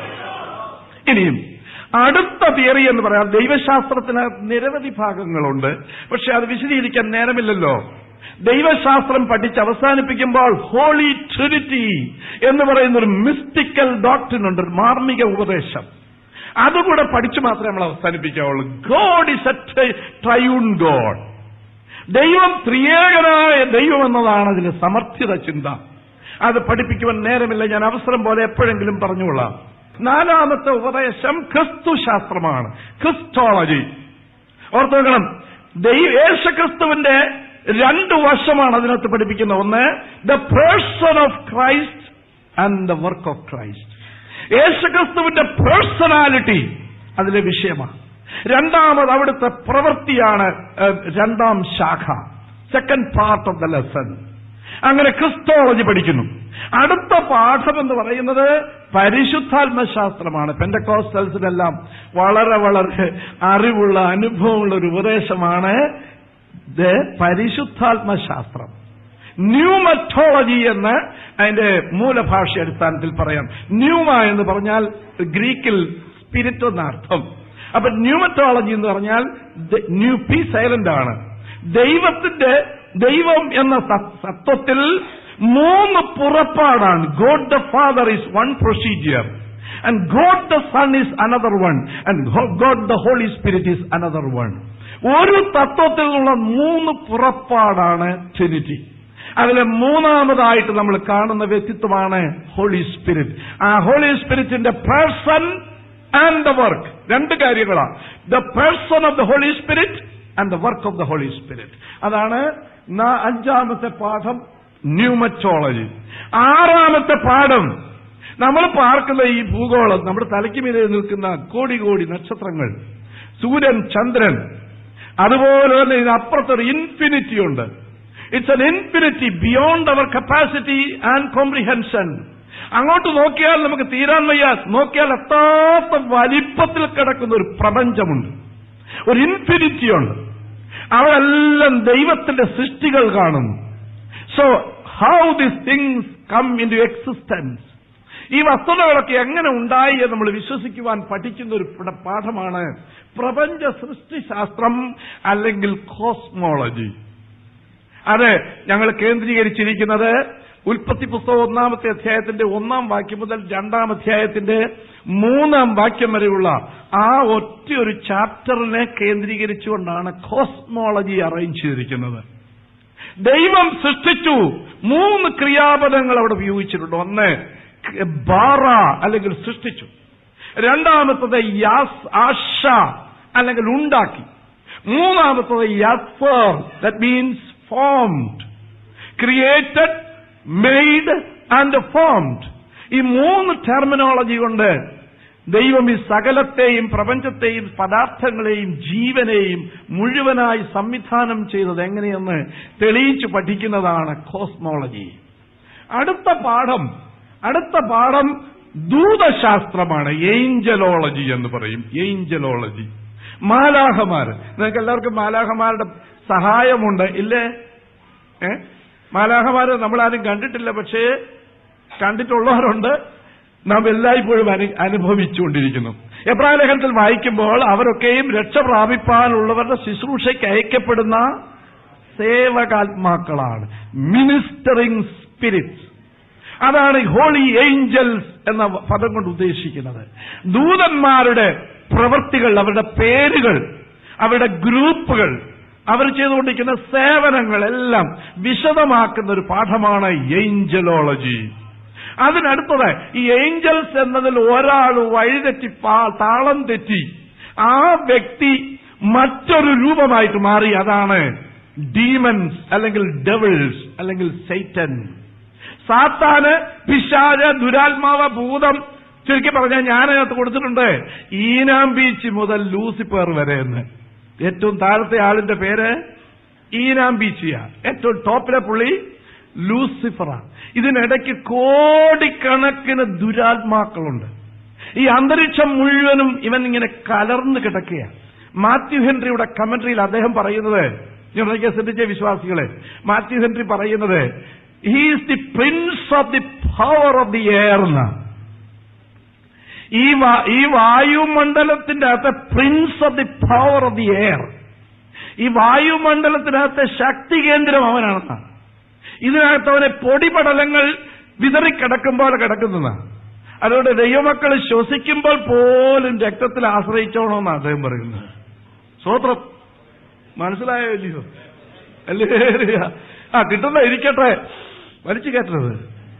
ഇനിയും അടുത്ത തിയറി എന്ന് പറയാം. ദൈവശാസ്ത്രത്തിന് നിരവധി ഭാഗങ്ങളുണ്ട്, പക്ഷെ അത് വിശദീകരിക്കാൻ നേരമില്ലല്ലോ. ദൈവശാസ്ത്രം പഠിച്ച് അവസാനിപ്പിക്കുമ്പോൾ ഹോളി ട്രിനിറ്റി എന്ന് പറയുന്ന ഒരു മിസ്റ്റിക്കൽ ഡോക്ട്രിൻ ഉണ്ട്, ഒരു മാർമിക ഉപദേശം. അതുകൂടെ പഠിച്ചു മാത്രമേ നമ്മൾ അവസാനിപ്പിക്കാവുള്ളൂ. God is a triune God. ദൈവം ത്രിയേകനായ ദൈവം എന്നതാണ് അതിന് സമർത്ഥിത ചിന്ത. അത് പഠിപ്പിക്കുവാൻ നേരമില്ല, ഞാൻ അവസരം പോലെ എപ്പോഴെങ്കിലും പറഞ്ഞുകൊള്ളാം. 4ാമത്തെ ഉപദേശം ക്രിസ്തുശാസ്ത്രമാണ്, ക്രിസ്റ്റോളജി. ഓർത്തു വെക്കണം, യേശുക്രിസ്തുവിന്റെ 2 വശമാണ് അതിനകത്ത് പഠിപ്പിക്കുന്നത്. ഒന്ന്, the person of Christ and the work of Christ. യേശുക്രിസ്തുവിന്റെ പേഴ്സണാലിറ്റി അതിലെ വിഷയമാണ്. രണ്ടാമത് അവിടുത്തെ പ്രവൃത്തിയാണ് 2ാം ശാഖ, second part of the lesson. അങ്ങനെ ക്രിസ്റ്റോളജി പഠിക്കുന്നു. അടുത്ത പാഠം എന്ന് പറയുന്നത് പരിശുദ്ധാത്മശാസ്ത്രമാണ്. പെന്തക്കോസ്റ്റൽസിനെല്ലാം വളരെ വളരെ അറിവുള്ള അനുഭവമുള്ള ഒരു ഉപദേശമാണ് പരിശുദ്ധാത്മശാസ്ത്രം. ന്യൂമറ്റോളജി എന്ന് അതിന്റെ മൂലഭാഷ അടിസ്ഥാനത്തിൽ പറയാം. ന്യൂമ എന്ന് പറഞ്ഞാൽ ഗ്രീക്കിൽ സ്പിരിറ്റ് എന്നർത്ഥം. അപ്പൊ ന്യൂമറ്റോളജി എന്ന് പറഞ്ഞാൽ ന്യൂ പി സൈലന്റ് ആണ്. ദൈവം എന്ന തത്വത്തിൽ 3 പുറപ്പാടാണ്. God the Father is one procedure, and God the Son is another one, and God the Holy Spirit is another one. ഒരു തത്വത്തിൽ നിന്നുള്ള 3 പുറപ്പാടാണ് ട്രിനിറ്റി. അതിലെ 3ാമതായിട്ട് നമ്മൾ കാണുന്ന വ്യക്തിത്വമാണ് ഹോളി സ്പിരിറ്റ്. ആ ഹോളി സ്പിരിറ്റിന്റെ പേഴ്സൺ ആൻഡ് ദ വർക്ക് 2 കാര്യങ്ങളാണ്. The person of the Holy Spirit and the work of the Holy Spirit. അതാണ് 5ാമത്തെ പാഠം, ന്യൂമറ്റോളജി. 6ാമത്തെ പാഠം നമ്മൾ പാർക്കുന്ന ഈ ഭൂഗോളം, നമ്മുടെ തലയ്ക്ക് മീതെ നിൽക്കുന്ന കോടി കോടി നക്ഷത്രങ്ങൾ, സൂര്യൻ, ചന്ദ്രൻ, അതുപോലെ തന്നെ ഇതിനപ്പുറത്തൊരു ഇൻഫിനിറ്റി ഉണ്ട്. It's an infinity beyond our capacity and comprehension. അങ്ങോട്ട് നോക്കിയാൽ നമുക്ക് തീരാൻ വയ്യ, നോക്കിയാൽ എത്താത്ത വലിപ്പത്തിൽ കിടക്കുന്ന ഒരു പ്രപഞ്ചമുണ്ട്, ഒരു ഇൻഫിനിറ്റി ഉണ്ട്. അവരെല്ലാം ദൈവത്തിന്റെ സൃഷ്ടികൾ കാണുന്നു. So how these things come into existence, ഈ വസ്തുതകളൊക്കെ എങ്ങനെ ഉണ്ടായി എന്ന് നമ്മൾ വിശ്വസിക്കുവാൻ പഠിക്കുന്ന ഒരു പാഠമാണ് പ്രപഞ്ച സൃഷ്ടിശാസ്ത്രം അല്ലെങ്കിൽ കോസ്മോളജി. അത് ഞങ്ങൾ കേന്ദ്രീകരിച്ചിരിക്കുന്നത് ഉൽപ്പത്തി പുസ്തകം 1-ാമത്തെ അധ്യായത്തിന്റെ 1-ാം വാക്യം മുതൽ 2-ാം അധ്യായത്തിന്റെ 3-ാം വാക്യം വരെയുള്ള ആ ഒറ്റയൊരു ചാപ്റ്ററിനെ കേന്ദ്രീകരിച്ചുകൊണ്ടാണ് കോസ്മോളജി അറേഞ്ച് ചെയ്തിരിക്കുന്നത്. ദൈവം സൃഷ്ടിച്ചു. 3 ക്രിയാപദങ്ങൾ അവിടെ ഉപയോഗിച്ചിട്ടുണ്ട്. ഒന്ന് ബാറ അല്ലെങ്കിൽ സൃഷ്ടിച്ചു, രണ്ടാമത്തത് ആശ അല്ലെങ്കിൽ ഉണ്ടാക്കി, മൂന്നാമത്തത് യസർ, that means formed, created, made and formed. ഈ 3 ടെർമിനോളജി കൊണ്ട് ദൈവം ഈ സകലത്തെയും പ്രപഞ്ചത്തെയും പദാർത്ഥങ്ങളെയും ജീവനെയും മുഴുവനായി സംവിധാനം ചെയ്തത് എങ്ങനെയെന്ന് തെളിയിച്ചു പഠിക്കുന്നതാണ് കോസ്മോളജി. അടുത്ത പാഠം ദൂതശാസ്ത്രമാണ്. ഏഞ്ചലോളജി എന്ന് പറയും. ഏഞ്ചലോളജി, മാലാഖമാര്. നിങ്ങൾക്ക് എല്ലാവർക്കും മാലാഖമാരുടെ സഹായമുണ്ട് ഇല്ലേ? മാലാഖമാര് നമ്മളാരും കണ്ടിട്ടില്ല, പക്ഷേ കണ്ടിട്ടുള്ളവരുണ്ട്. നാം എല്ലായ്പ്പോഴും അനുഭവിച്ചുകൊണ്ടിരിക്കുന്നു. എബ്രായ ലേഖനത്തിൽ വായിക്കുമ്പോൾ അവരൊക്കെയും രക്ഷ പ്രാപിപ്പാനുള്ളവരുടെ ശുശ്രൂഷയ്ക്ക് അയക്കപ്പെടുന്ന സേവകാത്മാക്കളാണ്, മിനിസ്റ്ററിംഗ് സ്പിരിറ്റ്സ്. അതാണ് ഹോളി ഏഞ്ചൽസ് എന്ന പദം കൊണ്ട് ഉദ്ദേശിക്കുന്നത്. ദൂതന്മാരുടെ പ്രവൃത്തികൾ, അവരുടെ പേരുകൾ, അവരുടെ ഗ്രൂപ്പുകൾ, അവർ ചെയ്തുകൊണ്ടിരിക്കുന്ന സേവനങ്ങളെല്ലാം വിശദമാക്കുന്ന ഒരു പാഠമാണ് ഏഞ്ചലോളജി. അതിനടുത്തത് ഈ ഏഞ്ചൽസ് എന്നതിൽ ഒരാൾ വഴിതെറ്റി താളം തെറ്റി ആ വ്യക്തി മറ്റൊരു രൂപമായിട്ട് മാറി. അതാണ് ഡീമൻസ് അല്ലെങ്കിൽ ഡെവിൾസ് അല്ലെങ്കിൽ സൈറ്റൻ. സാത്താന്, പിശാച്, ദുരാത്മാവ്, ഭൂതം, ചുരുക്കി പറഞ്ഞാൽ ഞാനകത്ത് കൊടുത്തിട്ടുണ്ട് ഈനാം ബീച്ച് മുതൽ ലൂസിഫർ വരെ എന്ന്. ഏറ്റവും താഴത്തെ ആളിന്റെ പേര് ഈനാം ബീച്ചിയ, ഏറ്റവും ടോപ്പിലെ പുള്ളി ലൂസിഫറ. ഇതിനിടയ്ക്ക് കോടിക്കണക്കിന് ദുരാത്മാക്കളുണ്ട്. ഈ അന്തരീക്ഷം മുഴുവനും ഇവൻ ഇങ്ങനെ കലർന്ന് കിടക്കുകയാണ്. മാത്യു ഹെൻറിയുടെ കമന്ററിയിൽ അദ്ദേഹം പറയുന്നത്, ഞാൻ ശ്രദ്ധിച്ച വിശ്വാസികളെ, മാത്യു ഹെൻറി പറയുന്നത് he is the prince of the power of the air എന്നാണ്. ഈ വായുമണ്ഡലത്തിന്റെ അകത്തെ prince of the power of the air, ഈ വായുമണ്ഡലത്തിനകത്തെ ശക്തി കേന്ദ്രം അവനാണെന്നാണ്. ഇതിനകത്ത് അവനെ പൊടിപടലങ്ങൾ വിതറിക്കിടക്കുമ്പോൾ കിടക്കുന്നതാണ്. അതുകൊണ്ട് ദൈവമക്കൾ ശ്വസിക്കുമ്പോൾ പോലും രക്തത്തിൽ ആശ്രയിച്ചോണമെന്നാണ് അദ്ദേഹം പറയുന്നത്. സ്വോത്രം മനസ്സിലായോ ഇല്ലയോ? അല്ലേ? കിട്ടുന്ന ഇരിക്കട്ടെ, വലിച്ചു കയറ്റരുത്.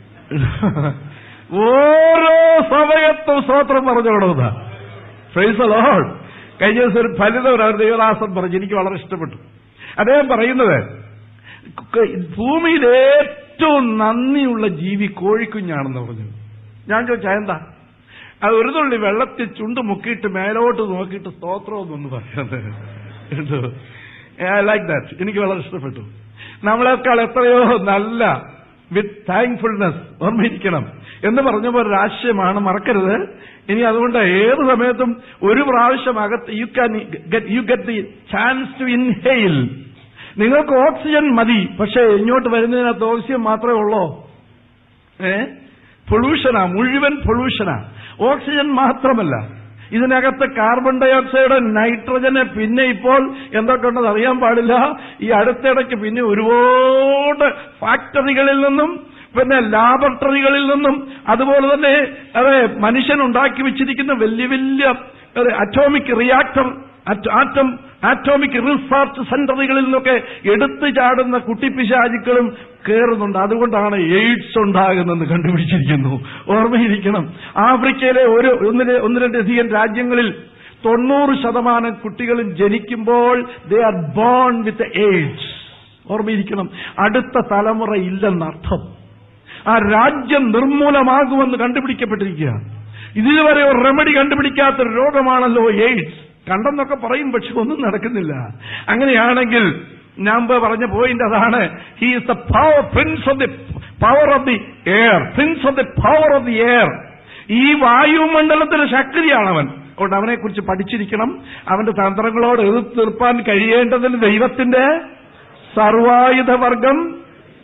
ഓരോ സമയത്തും സ്വോത്രം പറഞ്ഞോടുന്ന പ്രൈസ് ദി ലോർഡ്. കഴിഞ്ഞ ദിവസം ഒരു ഫലിതം ഒരു ദൈവദാസൻ പറഞ്ഞു, എനിക്ക് വളരെ ഇഷ്ടപ്പെട്ടു. അദ്ദേഹം പറയുന്നത് ഭൂമിയിൽ ഏറ്റവും നന്ദിയുള്ള ജീവി കോഴിക്കുഞ്ഞാണെന്ന് പറഞ്ഞു. ഞാൻ ചോദിച്ചാ എന്താ? അത് ഒരു തുള്ളി വെള്ളത്തിൽ ചുണ്ട് മുക്കിയിട്ട് മേലോട്ട് നോക്കിയിട്ട് സ്തോത്രമെന്നൊന്ന് പറയുന്നത്. I like that. എനിക്ക് വളരെ ഇഷ്ടപ്പെട്ടു. നമ്മളെക്കാൾ എത്രയോ നല്ല വിത്ത് താങ്ക്ഫുൾനെസ് ഓർമ്മയിരിക്കണം എന്ന് പറഞ്ഞപ്പോൾ ഒരു ആശയമാണ്, മറക്കരുത്. ഇനി അതുകൊണ്ട് ഏത് സമയത്തും ഒരു പ്രാവശ്യം അകത്ത് you get the chance to inhale. നിങ്ങൾക്ക് ഓക്സിജൻ മതി, പക്ഷെ ഇങ്ങോട്ട് വരുന്നതിനകത്ത് ഓക്സിജൻ മാത്രമേ ഉള്ളൂ. പൊള്യൂഷനാ, മുഴുവൻ പൊള്യൂഷനാ. ഓക്സിജൻ മാത്രമല്ല, ഇതിനകത്ത് കാർബൺ ഡയോക്സൈഡ്, നൈട്രജന്, പിന്നെ ഇപ്പോൾ എന്തൊക്കെയുണ്ടെന്ന് അറിയാൻ പാടില്ല. ഈ അടുത്തിടയ്ക്ക് പിന്നെ ഒരുപാട് ഫാക്ടറികളിൽ നിന്നും പിന്നെ ലാബറട്ടറികളിൽ നിന്നും അതുപോലെ തന്നെ മനുഷ്യൻ ഉണ്ടാക്കി വെച്ചിരിക്കുന്ന വലിയ വലിയ അറ്റോമിക് റിയാക്ടർ, ആറ്റോമിക് റിസർച്ച് സെന്ററുകളിൽ നിന്നൊക്കെ എടുത്തു ചാടുന്ന കുട്ടിപ്പിശാചുക്കളും കയറുന്നുണ്ട്. അതുകൊണ്ടാണ് എയ്ഡ്സ് ഉണ്ടാകുന്നതെന്ന് കണ്ടുപിടിച്ചിരിക്കുന്നു. ഓർമ്മയിരിക്കണം, ആഫ്രിക്കയിലെ ഒന്നിലധികം രാജ്യങ്ങളിൽ 90% കുട്ടികളും ജനിക്കുമ്പോൾ they are born with AIDS. ഓർമ്മയിരിക്കണം, അടുത്ത തലമുറ ഇല്ലെന്നർത്ഥം. ആ രാജ്യം നിർമൂലമാകുമെന്ന് കണ്ടുപിടിക്കപ്പെട്ടിരിക്കുകയാണ്. ഇതുവരെ ഒരു റെമഡി കണ്ടുപിടിക്കാത്തൊരു രോഗമാണല്ലോ എയ്ഡ്സ്. കണ്ടെന്നൊക്കെ പറയും, പക്ഷെ ഒന്നും നടക്കുന്നില്ല. അങ്ങനെയാണെങ്കിൽ ഞാൻ പറഞ്ഞ പോയിന്റ് അതാണ്, he is the prince of the power of the air, prince of the power of the air. ഈ വായുമണ്ഡലത്തിന്റെ ശക്തിയാണവൻ. അതുകൊണ്ട് അവനെ കുറിച്ച് പഠിച്ചിരിക്കണം. അവന്റെ തന്ത്രങ്ങളോട് എതിർത്ത് തീർപ്പാൻ കഴിയേണ്ടതിന് ദൈവത്തിന്റെ സർവായുധവർഗം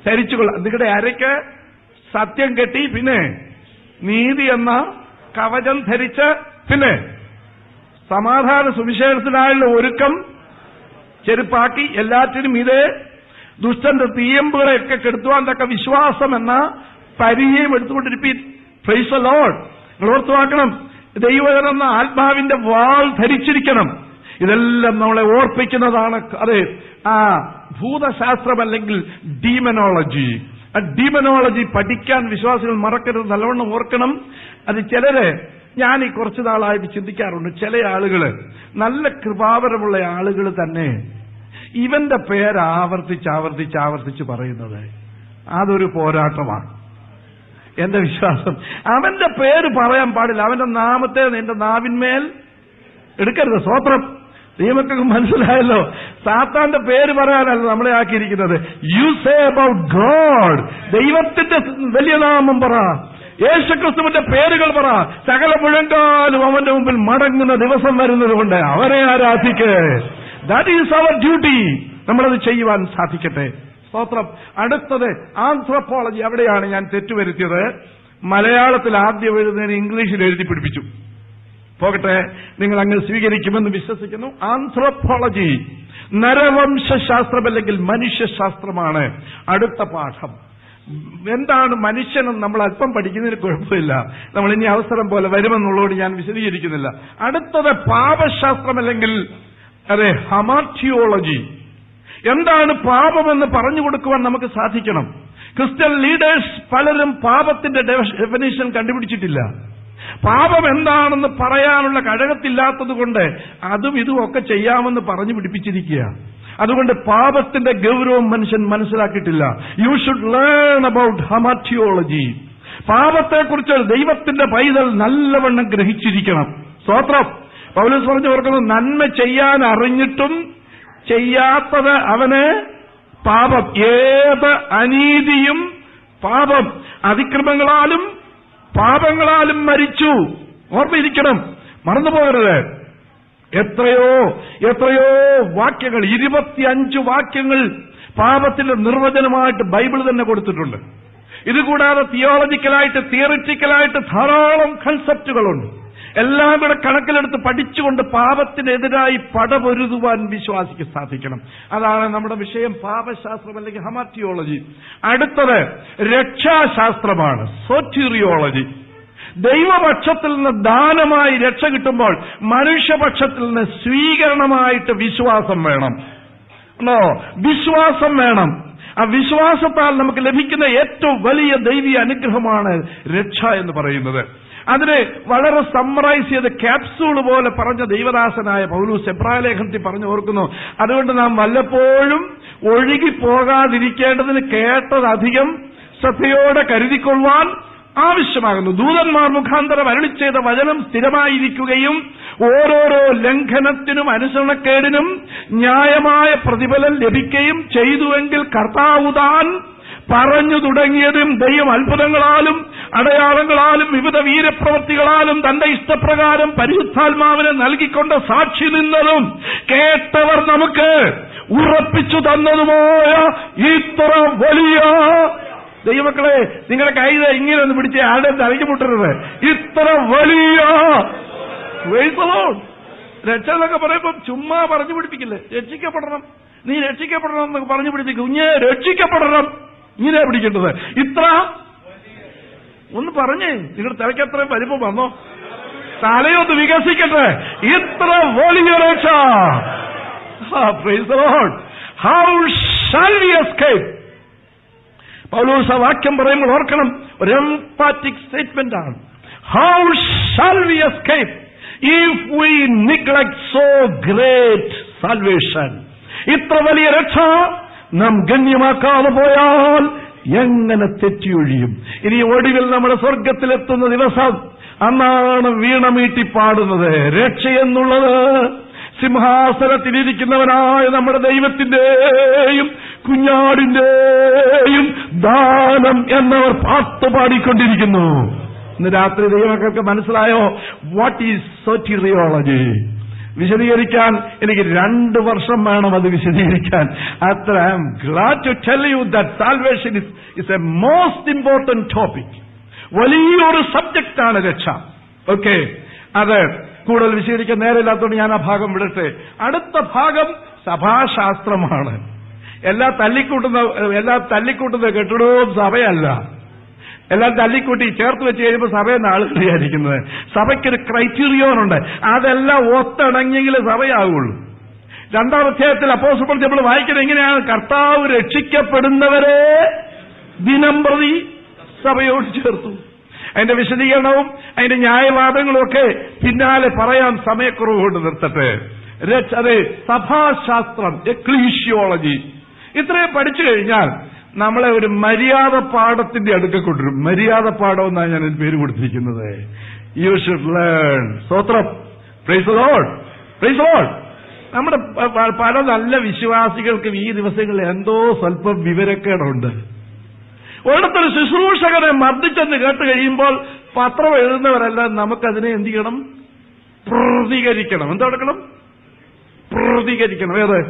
ധരിച്ചുകൊള്ളാം. നിങ്ങളുടെ അരയ്ക്ക് സത്യം കെട്ടി, പിന്നെ നീതി എന്ന കവചം ധരിച്ച്, പിന്നെ സമാധാന സുവിശേഷത്തിനായുള്ള ഒരുക്കം ചെരുപ്പാക്കി, എല്ലാറ്റിനും ഇതേ ദുഷ്ടന്റെ തീയമ്പുകളെയൊക്കെ കെടുത്തുവാൻ തക്ക വിശ്വാസം എന്ന പരിചയം എടുത്തുകൊണ്ടിരിപ്പീൻ. Price the Lord. നിങ്ങൾ ഓർത്തുവാക്കണം, ദൈവം എന്ന ആത്മാവിന്റെ വാൾ ധരിച്ചിരിക്കണം. ഇതെല്ലാം നമ്മളെ ഓർപ്പിക്കുന്നതാണ്. അതെ, ഭൂതശാസ്ത്രം അല്ലെങ്കിൽ ഡീമനോളജി. ആ ഡീമനോളജി പഠിക്കാൻ വിശ്വാസികൾ മറക്കരുത്, നല്ലവണ്ണം ഓർക്കണം. അത് ചിലര്, ഞാൻ ഈ കുറച്ചു നാളായിട്ട് ചിന്തിക്കാറുണ്ട്, ചില ആളുകള്, നല്ല കൃപാവരമുള്ള ആളുകൾ തന്നെ ഇവന്റെ പേര് ആവർത്തിച്ച് പറയുന്നത് അതൊരു പോരാട്ടമാണ്. എന്റെ വിശ്വാസം, അവന്റെ പേര് പറയാൻ പാടില്ല. അവന്റെ നാമത്തെ നിന്റെ നാവിന്മേൽ എടുക്കരുത്. സ്തോത്രം. ദൈവമക്കൾക്ക് മനസ്സിലായല്ലോ, സാത്താന്റെ പേര് പറയാനല്ല നമ്മളെ ആക്കിയിരിക്കുന്നത്. You say about God. ദൈവത്തിന്റെ വലിയ നാമം പറ, യേശുക്രിസ്തുവിന്റെ പേരുകൾ പറ. സകല മുഴങ്കാലും അവന്റെ മുമ്പിൽ മടങ്ങുന്ന ദിവസം വരുന്നത് കൊണ്ട് അവരെ ആരാധിക്ക്. That is our duty. നമ്മളത് ചെയ്യുവാൻ സാധിക്കട്ടെ. സ്തോത്രം. അടുത്തത് ആന്ത്രപ്പോളജി. അവിടെയാണ് ഞാൻ തെറ്റുവരുത്തിയത്. മലയാളത്തിൽ ആദ്യം എഴുതുന്നതിന് ഇംഗ്ലീഷിൽ എഴുതി പിടിപ്പിച്ചു. പോകട്ടെ, നിങ്ങൾ അങ്ങ് സ്വീകരിക്കുമെന്ന് വിശ്വസിക്കുന്നു. ആന്ത്രപ്പോളജി നരവംശാസ്ത്രം അല്ലെങ്കിൽ മനുഷ്യശാസ്ത്രമാണ് അടുത്ത പാഠം. എന്താണ് മനുഷ്യനെന്ന് നമ്മൾ അല്പം പഠിക്കുന്നതിന് കുഴപ്പമില്ല, നമ്മൾ ഇനി അവസരം പോലെ വരുമെന്നുള്ളതുകൊണ്ട് ഞാൻ വിശദീകരിക്കുന്നില്ല. അടുത്തത് പാപശാസ്ത്രം അല്ലെങ്കിൽ അതെ ഹമാറ്റിയോളജി. എന്താണ് പാപമെന്ന് പറഞ്ഞു കൊടുക്കുവാൻ നമുക്ക് സാധിക്കണം. ക്രിസ്ത്യൻ ലീഡേഴ്സ് പലരും പാപത്തിന്റെ ഡെഫിനിഷൻ കണ്ടുപിടിച്ചിട്ടില്ല. പാപം എന്താണെന്ന് പറയാനുള്ള കഴകത്തില്ലാത്തതുകൊണ്ട് അതും ഇതും ഒക്കെ ചെയ്യാമെന്ന് പറഞ്ഞു പിടിപ്പിച്ചിരിക്കുക. അതുകൊണ്ട് പാപത്തിന്റെ ഗൗരവം മനുഷ്യൻ മനസ്സിലാക്കിയിട്ടില്ല. You should learn about hamartiology. പാപത്തെക്കുറിച്ച് ദൈവത്തിന്റെ പൈതൽ നല്ലവണ്ണം ഗ്രഹിച്ചിരിക്കണം. സ്തോത്രം. പൗലോസ് പറഞ്ഞു ഓർക്കുന്നു, നന്മ ചെയ്യാൻ അറിഞ്ഞിട്ടും ചെയ്യാത്തത് അവന് പാപം. ഏത് അനീതിയും പാപം. അതിക്രമങ്ങളാലും പാപങ്ങളാലും മരിച്ചു. ഓർമ്മയിരിക്കണം, മറന്നുപോകരുത്. എത്രയോ വാക്യങ്ങൾ, 25 വാക്യങ്ങൾ പാപത്തിന്റെ നിർവചനമായിട്ട് ബൈബിൾ തന്നെ കൊടുത്തിട്ടുണ്ട്. ഇതുകൂടാതെ തിയോളജിക്കലായിട്ട്, തിയറിറ്റിക്കലായിട്ട് ധാരാളം കൺസെപ്റ്റുകളുണ്ട്. എല്ലാം കൂടെ കണക്കിലെടുത്ത് പഠിച്ചുകൊണ്ട് പാപത്തിനെതിരായി പടപൊരുതുവാൻ വിശ്വാസിക്ക് സാധിക്കണം. അതാണ് നമ്മുടെ വിഷയം, പാപശാസ്ത്രം അല്ലെങ്കിൽ ഹമാറ്റിയോളജി. അടുത്തത് രക്ഷാശാസ്ത്രമാണ്, സോറ്റീറിയോളജി. ദൈവപക്ഷത്തിൽ നിന്ന് ദാനമായി രക്ഷ കിട്ടുമ്പോൾ മനുഷ്യപക്ഷത്തിൽ നിന്ന് സ്വീകരണമായിട്ട് വിശ്വാസം വേണം. വിശ്വാസം വേണം. ആ വിശ്വാസത്താൽ നമുക്ക് ലഭിക്കുന്ന ഏറ്റവും വലിയ ദൈവീയ അനുഗ്രഹമാണ് രക്ഷ എന്ന് പറയുന്നത്. അതിനെ വളരെ സമ്മറൈസ് ചെയ്ത് ക്യാപ്സൂൾ പോലെ പറഞ്ഞ ദൈവദാസനായ പൗലോസ് എബ്രായ ലേഖനത്തിൽ പറഞ്ഞു ഓർക്കുന്നു. അതുകൊണ്ട് നാം വല്ലപ്പോഴും ഒഴുകിപ്പോകാതിരിക്കേണ്ടതിന് കേട്ടതധികം ശ്രദ്ധയോടെ കരുതിക്കൊള്ളുവാൻ ആവശ്യമാകുന്നു. ദൂതന്മാർ മുഖാന്തരം അരുളി ചെയ്ത വചനം സ്ഥിരമായിരിക്കുകയും ഓരോരോ ലംഘനത്തിനും അനുസരണക്കേടിനും ന്യായമായ പ്രതിഫലം ലഭിക്കുകയും ചെയ്തുവെങ്കിൽ കർത്താവ് താൻ പറഞ്ഞു തുടങ്ങിയതും ദൈവം അത്ഭുതങ്ങളാലും അടയാളങ്ങളാലും വിവിധ വീരപ്രവൃത്തികളാലും തന്റെ ഇഷ്ടപ്രകാരം പരിശുദ്ധാത്മാവിനെ നൽകിക്കൊണ്ട് സാക്ഷി നിന്നതും കേട്ടവർ നമുക്ക് ഉറപ്പിച്ചു തന്നതുമായ ഇത്ര വലിയ ദൈവമക്കളെ, നിങ്ങളുടെ കൈ ഇങ്ങനെ ഒന്ന് പിടിച്ച് ആരുടെ തലയ്ക്ക് മുട്ടരുത്. ഇത്ര വലിയ രക്ഷ എന്നൊക്കെ പറയുമ്പോൾ ചുമ്മാ പറഞ്ഞു പിടിപ്പിക്കില്ലേ. രക്ഷിക്കപ്പെടണം, നീ രക്ഷിക്കപ്പെടണം എന്നൊക്കെ പറഞ്ഞു പിടിപ്പിക്കും. കുഞ്ഞ് രക്ഷിക്കപ്പെടണം, ഇങ്ങനെ പിടിക്കേണ്ടത്. ഇത്ര ഒന്ന് പറഞ്ഞേ, നിങ്ങളുടെ തലയ്ക്ക് അത്രയും വലിപ്പം വന്നോ? തലയൊന്ന് വികസിക്കട്ടെ. ഇത്ര വലിയ രക്ഷ. Praise the Lord. How shall we escape? പൗലോസ് ആ വാക്യം പറയുമ്പോൾ ഓർക്കണം, ഒരു എംഫാറ്റിക് സ്റ്റേറ്റ്മെന്റ് ആണ്. How shall we escape if we neglect so great salvation? ഇത്ര വലിയ രക്ഷ നാം ഗണ്യമാക്കാതെ പോയാൽ എങ്ങനെ തെറ്റിയൊഴിയും? ഇനി ഒടുവിൽ നമ്മുടെ സ്വർഗത്തിലെത്തുന്ന ദിവസം അന്നാണ് വീണമീട്ടി പാടുന്നത്. രക്ഷയെന്നുള്ളത് സിംഹാസനത്തിലിരിക്കുന്നവനായ നമ്മുടെ ദൈവത്തിന്റെയും കുഞ്ഞാടിന്റെയും ദാനം എന്നവർ പാട്ട് പാടിക്കൊണ്ടിരിക്കുന്നു. ഇന്ന് രാത്രി ദൈവമക്കൾക്ക് മനസ്സിലായോ വാട്ട് ഈസ് സോറ്റീറിയോളജി? വിശദീകരിക്കാൻ എനിക്ക് 2 വർഷം വേണം അത് വിശദീകരിക്കാൻ. അത്ര I am glad to tell you that salvation is a most important topic. വലിയൊരു സബ്ജക്റ്റാണ് രക്ഷ. ഓക്കെ, അത് കൂടുതൽ വിശദീകരിക്കാൻ നേരമില്ലാത്തതുകൊണ്ട് ഞാൻ ആ ഭാഗം വിടട്ടെ. അടുത്ത ഭാഗം സഭാശാസ്ത്രമാണ്. എല്ലാ തല്ലിക്കൂട്ടുന്ന കെട്ടിടവും സഭയല്ല. എല്ലാം തല്ലിക്കൂട്ടി ചേർത്ത് വെച്ച് കഴിയുമ്പോൾ സഭയെന്ന് ആളുകൾ വിചാരിക്കുന്നത്. സഭയ്ക്കൊരു ക്രൈറ്റീരിയോൺ ഉണ്ട്. അതെല്ലാം ഒത്തിണങ്ങിയെങ്കിൽ സഭയാകുള്ളൂ. 2-ാം അധ്യായത്തിൽ അപ്പോസ്തലൻ നമ്മൾ വായിക്കുന്നത് എങ്ങനെയാണ്? കർത്താവ് രക്ഷിക്കപ്പെടുന്നവരെ ദിനം പ്രതി സഭയോട് ചേർത്തു. അതിന്റെ വിശദീകരണവും അതിന്റെ ന്യായവാദങ്ങളും ഒക്കെ പിന്നാലെ പറയാൻ സമയക്കുറവ് കൊണ്ട് നിർത്തട്ടെ. അതെ, സഭാശാസ്ത്രം, എക്ലീഷ്യോളജി, ഇത്രയും പഠിച്ചു കഴിഞ്ഞാൽ നമ്മളെ ഒരു മര്യാദ പാഠത്തിന്റെ അടുക്ക കൊണ്ടുവരും. മര്യാദ പാഠം എന്നാണ് ഞാൻ പേര് കൊടുത്തിരിക്കുന്നത്. You should learn. സ്തോത്രം. Praise the Lord. Praise the Lord. നമ്മുടെ പല നല്ല വിശ്വാസികൾക്കും ഈ ദിവസങ്ങളിൽ എന്തോ സ്വല്പം വിവരക്കേടുണ്ട്. ഒരിടത്തൊരു ശുശ്രൂഷകനെ മർദ്ദിച്ചെന്ന് കേട്ട് കഴിയുമ്പോൾ പത്രം എഴുതുന്നവരെല്ലാം നമുക്കതിനെ എന്ത് ചെയ്യണം? പ്രതികരിക്കണം. എന്താ എടുക്കണം? പ്രതികരിക്കണം.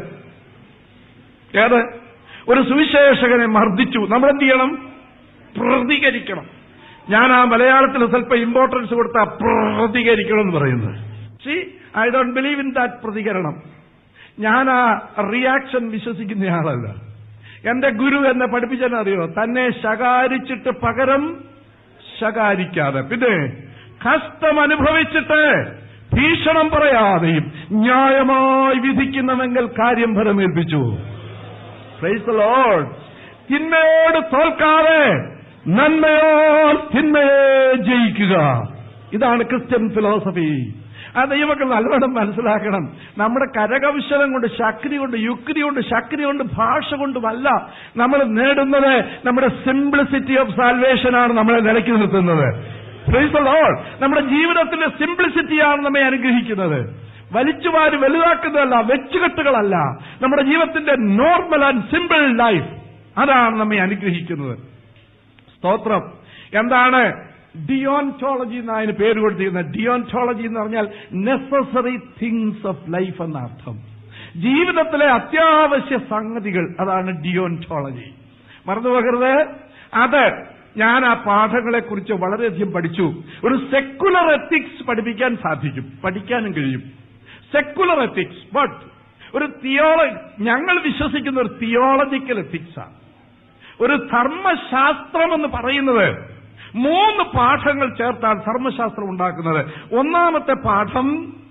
ഏത് ഒരു സുവിശേഷകനെ മർദ്ദിച്ചു, നമ്മളെന്ത് ചെയ്യണം? പ്രതികരിക്കണം. ഞാൻ ആ മലയാളത്തിൽ സ്വല്പം ഇമ്പോർട്ടൻസ് കൊടുത്ത പ്രതികരിക്കണം എന്ന് പറയുന്നത്. I don't believe in that പ്രതികരണം. ഞാൻ ആ റിയാക്ഷൻ വിശ്വസിക്കുന്നയാളല്ല. എന്റെ ഗുരു എന്നെ പഠിപ്പിച്ചെന്നറിയോ? തന്നെ ശകാരിച്ചിട്ട് പകരം ശകാരിക്കാതെ, പിന്നെ കഷ്ടം അനുഭവിച്ചിട്ട് ഭീഷണം പറയാതെയും ന്യായമായി വിധിക്കുന്നവെങ്കിൽ കാര്യം ഫലമേൽപ്പിച്ചു. Praise the Lord. തിന്മയോട് തോൽക്കാതെ നന്മയോട് തിന്മയെ ജയിക്കുക. ഇതാണ് ക്രിസ്ത്യൻ ഫിലോസഫി. ആ ദൈവമക്കൾ നല്ലവണ്ണം മനസ്സിലാക്കണം. നമ്മുടെ കരകൗശലം കൊണ്ട്, ശക്തി കൊണ്ട്, യുക്തി കൊണ്ട്, ശക്തി കൊണ്ട്, ഭാഷ കൊണ്ടുമല്ല നമ്മൾ നേടുന്നത്. നമ്മുടെ സിംപ്ലിസിറ്റി ഓഫ് സാൽവേഷനാണ് നമ്മളെ നിലയ്ക്ക് നിർത്തുന്നത്. Praise the Lord. നമ്മുടെ ജീവിതത്തിന്റെ സിംപ്ലിസിറ്റിയാണ് നമ്മെ അനുഗ്രഹിക്കുന്നത്. വലിച്ചുവാരി വലുതാക്കുന്നതല്ല, വെച്ചുകെട്ടുകളല്ല. നമ്മുടെ ജീവിതത്തിന്റെ നോർമൽ ആൻഡ് സിമ്പിൾ ലൈഫ്, അതാണ് നമ്മെ അനുഗ്രഹിക്കുന്നത്. സ്തോത്രം. എന്താണ് ഡിയോൺടോളജി എന്ന് അതിന് പേര് കൊടുത്തിരിക്കുന്നത്? ഡിയോൺടോളജി എന്ന് പറഞ്ഞാൽ നെസസറി തിങ്സ് ഓഫ് ലൈഫ് എന്ന അർത്ഥം. ജീവിതത്തിലെ അത്യാവശ്യ സംഗതികൾ, അതാണ് ഡിയോൺടോളജി. മറന്നുപോകരുത്. അത് ഞാൻ ആ പാഠങ്ങളെക്കുറിച്ച് വളരെയധികം പഠിച്ചു. ഒരു സെക്കുലർ എത്തിക്സ് പഠിക്കാനും കഴിയും. Secular ethics. ബട്ട് ഒരു ഞങ്ങൾ വിശ്വസിക്കുന്ന ഒരു തിയോളജിക്കൽ എത്തിക്സാണ്. ഒരു ധർമ്മശാസ്ത്രം എന്ന് പറയുന്നത് 3 പാഠങ്ങൾ ചേർത്താണ് ധർമ്മശാസ്ത്രം ഉണ്ടാക്കുന്നത്. ഒന്നാമത്തെ പാഠം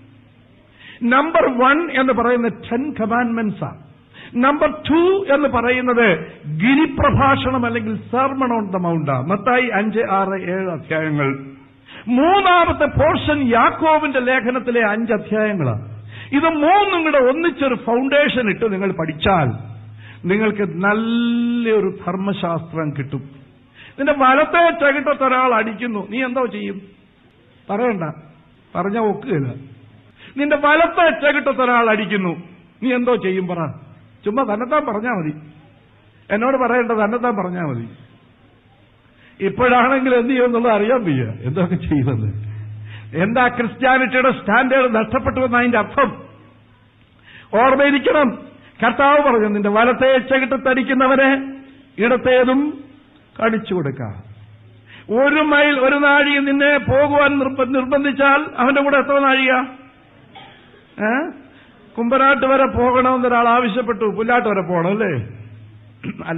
നമ്പർ 1 എന്ന് പറയുന്നത് 10 കമാൻഡ്മെന്റ്സ് ആണ്. നമ്പർ 2 എന്ന് പറയുന്നത് ഗിരിപ്രഭാഷണം അല്ലെങ്കിൽ സെർമൺ ഓൺ ദ മൗണ്ട്. മത്തായി 5, 6, 7 അധ്യായങ്ങൾ. 3ാമത്തെ പോർഷൻ യാക്കോബിന്റെ ലേഖനത്തിലെ 5 അധ്യായങ്ങളാണ്. ഇത് 3ഉം കൂടെ ഒന്നിച്ചൊരു ഫൗണ്ടേഷൻ ഇട്ട് നിങ്ങൾ പഠിച്ചാൽ നിങ്ങൾക്ക് നല്ലൊരു ധർമ്മശാസ്ത്രം കിട്ടും. നിന്റെ വലത്തെ ചകിട്ടത്ത് ഒരാൾ അടിക്കുന്നു, നീ എന്തോ ചെയ്യും? പറയണ്ട, പറഞ്ഞ ഒക്കുകയില്ല. നിന്റെ വലത്തെ ചകിട്ടത്ത് ഒരാൾ അടിക്കുന്നു, നീ എന്തോ ചെയ്യും? പറ. ചുമ്മാ തന്നെത്താൻ പറഞ്ഞാൽ മതി. എന്നോട് പറയേണ്ടത് തന്നെത്താൻ പറഞ്ഞാൽ മതി. ഇപ്പോഴാണെങ്കിൽ എന്ത് ചെയ്യുമെന്നുള്ളത് അറിയാൻ വയ്യ എന്തൊക്കെ ചെയ്യുന്നത്. എന്താ ക്രിസ്ത്യാനിറ്റിയുടെ സ്റ്റാൻഡേർഡ് നഷ്ടപ്പെട്ടുവെന്ന് അതിന്റെ അർത്ഥം ഓർമ്മയിരിക്കണം. കർത്താവ് പറഞ്ഞു, നിന്റെ വലത്തെ ചകിട്ടത്തടിക്കുന്നവനെ ഇടത്തേതും കടിച്ചു കൊടുക്കാം. 1 മൈൽ 1 നാഴിക നിന്നെ പോകുവാൻ നിർബന്ധിച്ചാൽ അവന്റെ കൂടെ എത്ര നാഴിക? കുമ്പനാട്ട് വരെ പോകണമെന്ന് ഒരാൾ ആവശ്യപ്പെട്ടു, പുല്ലാട്ട് വരെ പോകണം അല്ലേ? അല്ല.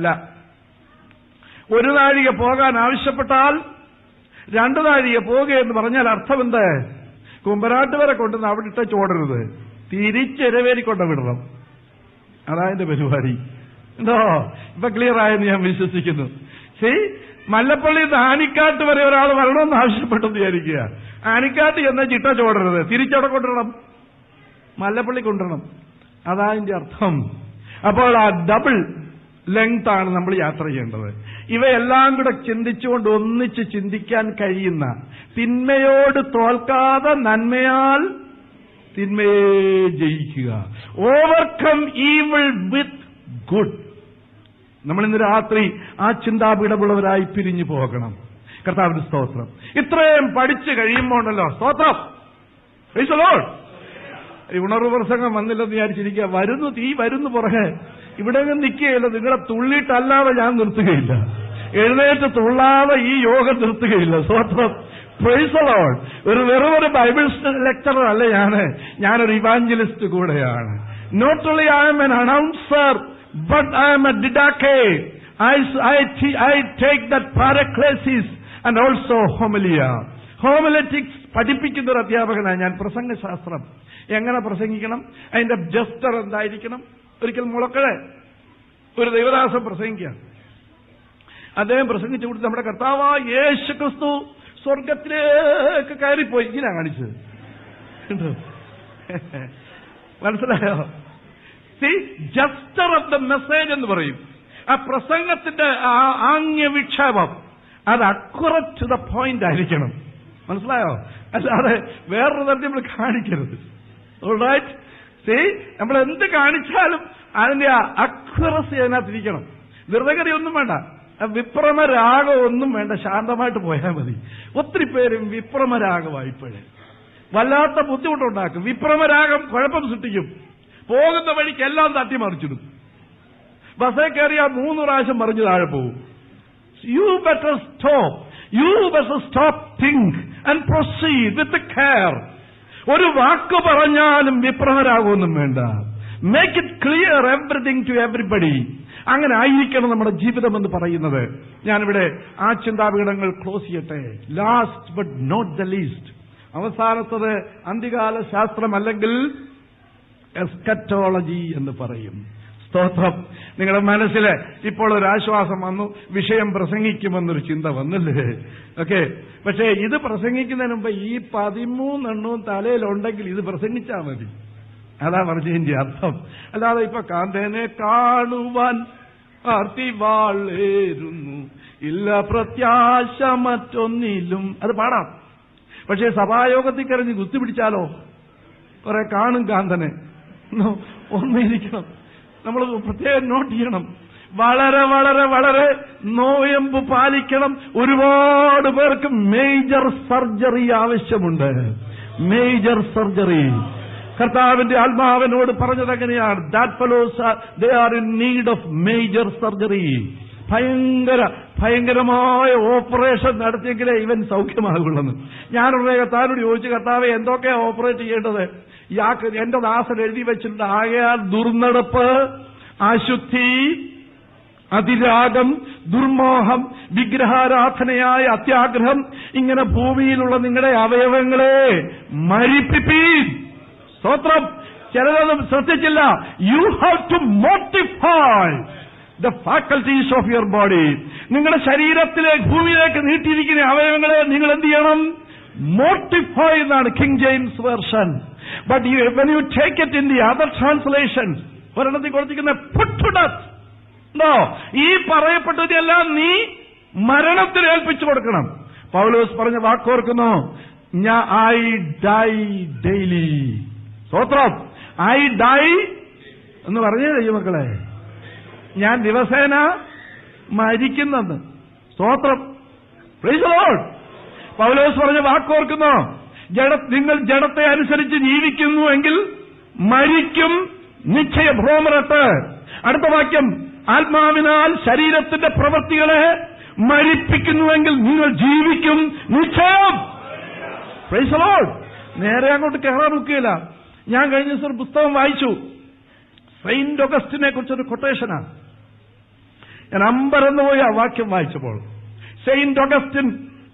1 നാഴിക പോകാൻ ആവശ്യപ്പെട്ടാൽ 2 നാഴിക പോകുകയെന്ന് പറഞ്ഞാൽ അർത്ഥം എന്ത്? കുമ്പനാട്ട് വരെ കൊണ്ടുവന്ന് അവിടെ ഇട്ട ചോടരുത്, തിരിച്ചെരവേരി കൊണ്ട് വിടണം. അതായതിന്റെ പരിപാടി. എന്തോ ഇപ്പൊ ക്ലിയർ ആയെന്ന് ഞാൻ വിശ്വസിക്കുന്നു. ശരി, മല്ലപ്പള്ളി ആനിക്കാട്ട് വരെ ഒരാൾ വരണമെന്ന് ആവശ്യപ്പെട്ടെന്ന് വിചാരിക്കുക. ആനിക്കാട്ട് ചെന്ന ചിട്ട ചോടരുത്, തിരിച്ചവിടെ കൊണ്ടുവരണം, മല്ലപ്പള്ളി കൊണ്ടുവരണം. അതാതിന്റെ അർത്ഥം. അപ്പോൾ ആ ഡബിൾ ലെങ്ത് ആണ് നമ്മൾ യാത്ര ചെയ്യേണ്ടത്. ഇവയെല്ലാം കൂടെ ചിന്തിച്ചുകൊണ്ട് ഒന്നിച്ച് ചിന്തിക്കാൻ കഴിയുന്ന, തിന്മയോട് തോൽക്കാതെ നന്മയാൽ തിന്മയെ ജയിക്കുക. Overcome evil with good. നമ്മളിന്ന് രാത്രി ആ ചിന്താപീഠമുള്ളവരായി പിരിഞ്ഞു പോകണം. കർത്താവിന്റെ സ്തോത്രം. ഇത്രയും പഠിച്ചു കഴിയുമ്പോണ്ടല്ലോ, സ്തോത്രം, പ്രൈസ് ദി ലോർഡ്. ഉണർവ് പ്രസംഗം വന്നില്ലെന്ന് വിചാരിച്ചിരിക്കുക. വരുന്നു, തീ വരുന്നു പുറകെ. ഇവിടെ നിൽക്കുകയില്ല. നിങ്ങളെ തുള്ളിയിട്ടല്ലാതെ ഞാൻ നിർത്തുകയില്ല. എഴുന്നേറ്റ് തുള്ളാതെ ഈ യോഗം നിർത്തുകയില്ല. സ്വത്രം. Praise the Lord. വെറുമൊരു ബൈബിൾ ലെക്ചറർ അല്ല ഞാനൊരു ഇവാഞ്ചലിസ്റ്റ് കൂടെയാണ്. Not only I am an announcer, but I am a didache. I take that paraclesis and also homilia. Homiletics പഠിപ്പിക്കുന്ന ഒരു അധ്യാപകനാണ് ഞാൻ. പ്രസംഗശാസ്ത്രം എങ്ങനെ പ്രസംഗിക്കണം, അതിന്റെ ജസ്റ്റർ എന്തായിരിക്കണം. ഒരിക്കൽ മുളക്കഴ ഒരു ദൈവദാസൻ പ്രസംഗിക്കുക. അദ്ദേഹം പ്രസംഗിച്ചു കൊടുത്ത് നമ്മുടെ കർത്താവായ യേശു ക്രിസ്തു സ്വർഗത്തിലേക്ക് കയറിപ്പോയി. ഇങ്ങനെ കാണിച്ചത് മനസ്സിലായോ? See, jester of the message എന്ന് പറയും. ആ പ്രസംഗത്തിന്റെ ആംഗ്യ വിക്ഷേപം അത് അക്യുറേറ്റ് ടു ദ പോയിന്റ് ആയിരിക്കണം. മനസ്സിലായോ? അല്ലാതെ വേറൊരു തരത്തിൽ നമ്മൾ കാണിക്കരുത്. ഓൾറൈറ്റ്. സി, നമ്മൾ എന്ത് കാണിച്ചാലും അതിന്റെ അക്യുറസി അതിനകത്തിരിക്കണം. ധൃതഗതി ഒന്നും വേണ്ട, വിപ്രമരാഗം ഒന്നും വേണ്ട, ശാന്തമായിട്ട് പോയാൽ മതി. ഒത്തിരി പേരും വിപ്രമരാഗമായിപ്പോഴേ വല്ലാത്ത ബുദ്ധിമുട്ടുണ്ടാക്കും. വിപ്രമരാഗം കുഴപ്പം സൃഷ്ടിക്കും. പോകുന്ന വഴിക്ക് എല്ലാം തട്ടിമറിച്ചിടും. ബസ്സേ കയറിയാൽ 3 പ്രാവശ്യം മറിഞ്ഞ് താഴെ പോകും. You better stop, think and proceed with care. ഒരു വാക്ക് പറഞ്ഞാലും വിപ്രമരാഗമൊന്നും വേണ്ട. Make it clear everything to everybody. അങ്ങനെ ആയിരിക്കണം നമ്മുടെ ജീവിതം എന്ന് പറയുന്നത്. ഞാനിവിടെ ആ ചിന്താവിടങ്ങൾ ക്ലോസ് ചെയ്യട്ടെ. Last but not the least, അവസാനത്തത് അന്ത്യകാല ശാസ്ത്രം അല്ലെങ്കിൽ എസ്കറ്റോളജി എന്ന് പറയും. സ്തോത്രം. നിങ്ങളുടെ മനസ്സിൽ ഇപ്പോൾ ഒരു ആശ്വാസം വന്നു, വിഷയം പ്രസംഗിക്കുമെന്നൊരു ചിന്ത വന്നില്ലേ? ഓക്കെ. പക്ഷേ ഇത് പ്രസംഗിക്കുന്നതിന് മുമ്പ് ഈ 13 എണ്ണവും തലയിലുണ്ടെങ്കിൽ ഇത് പ്രസംഗിച്ചാൽ മതി. അതാ പറഞ്ഞതിന്റെ അർത്ഥം. അല്ലാതെ ഇപ്പൊ കാന്തനെ കാണുവാൻ ആർത്തിവാളേരുന്നു, ഇല്ല പ്രത്യാശ മറ്റൊന്നിലും, അത് പാടാം. പക്ഷേ സഭായോഗത്തിൽ കരഞ്ഞ് കുത്തി പിടിച്ചാലോ? കുറെ കാണും കാന്തനെ. ഒന്നിരിക്കണം. നമ്മൾ പ്രത്യേകം നോട്ട് ചെയ്യണം. വളരെ വളരെ വളരെ നോയമ്പ് പാലിക്കണം. ഒരുപാട് പേർക്ക് മേജർ സർജറി ആവശ്യമുണ്ട്. Major surgery. കർത്താവിന്റെ ആത്മാവിനോട് പറഞ്ഞത് എങ്ങനെയാണ്? That fellows they are in need of major surgery. ഭയങ്കരമായ ഓപ്പറേഷൻ നടത്തിയെങ്കിലേ ഇവൻ സൗഖ്യമാകുള്ളെന്ന്. ഞാനുടനെ കർത്താവിനോട് ചോദിച്ചു, കർത്താവെ എന്തൊക്കെയാ ഓപ്പറേറ്റ് ചെയ്യേണ്ടത്? എന്റെ ദാസൻ എഴുതി വെച്ചിട്ടുണ്ട്. ആകയാൽ ദുർനടപ്പ്, അശുദ്ധി, അതിരാഗം, ദുർമോഹം, വിഗ്രഹാരാധനയായ അത്യാഗ്രഹം, ഇങ്ങനെ ഭൂമിയിലുള്ള നിങ്ങളുടെ അവയവങ്ങളെ മരിപ്പിപ്പീൻ. സ്തോത്രം. ചിലതൊന്നും ശ്രദ്ധിച്ചില്ല. You have to mortify the faculties of your body. നിങ്ങളുടെ ശരീരത്തിലേക്ക് ഭൂമിയിലേക്ക് നീട്ടിയിരിക്കുന്ന അവയവങ്ങളെ നിങ്ങൾ എന്ത് ചെയ്യണം? മോർട്ടിഫൈ എന്നാണ് King James version. But when you take it in the other translations, ഒരെണ്ണത്തിൽ കൊടുത്തിരിക്കുന്ന put to death. ഈ പറയപ്പെട്ടതെല്ലാം നീ മരണത്തിന് ഏൽപ്പിച്ചു കൊടുക്കണം. പൗലോസ് പറഞ്ഞ വാക്കോർക്കുന്നു, ഐ ഡൈ ഡെയിലി. സ്തോത്രം. ഐ ഡൈ എന്ന് പറഞ്ഞേ ദൈവമക്കളെ, ഞാൻ ദിവസേന മരിക്കുന്നെന്ന്. സ്തോത്രം. Praise the Lord. പൗലോസ് പറഞ്ഞ വാക്കോർക്കുന്നു, നിങ്ങൾ ജഡത്തെ അനുസരിച്ച് ജീവിക്കുന്നുവെങ്കിൽ മരിക്കും നിശ്ചയം. റോമർ 8. അടുത്ത വാക്യം, ആത്മാവിനാൽ ശരീരത്തിന്റെ പ്രവൃത്തികളെ മരിപ്പിക്കുന്നുവെങ്കിൽ നിങ്ങൾ ജീവിക്കും നിശ്ചയം. Praise the Lord. നേരെ അങ്ങോട്ട് കയറാൻ നോക്കുകയില്ല. ഞാൻ കഴിഞ്ഞ ദിവസം ഒരു പുസ്തകം വായിച്ചു. സെയിന്റ് ഓഗസ്റ്റിനെ കുറിച്ചൊരു കൊട്ടേഷനാണ്. ഞാൻ അമ്പരന്ന് പോയി ആ വാക്യം വായിച്ചപ്പോൾ. സെയിന്റ് ഓഗസ്റ്റിൻ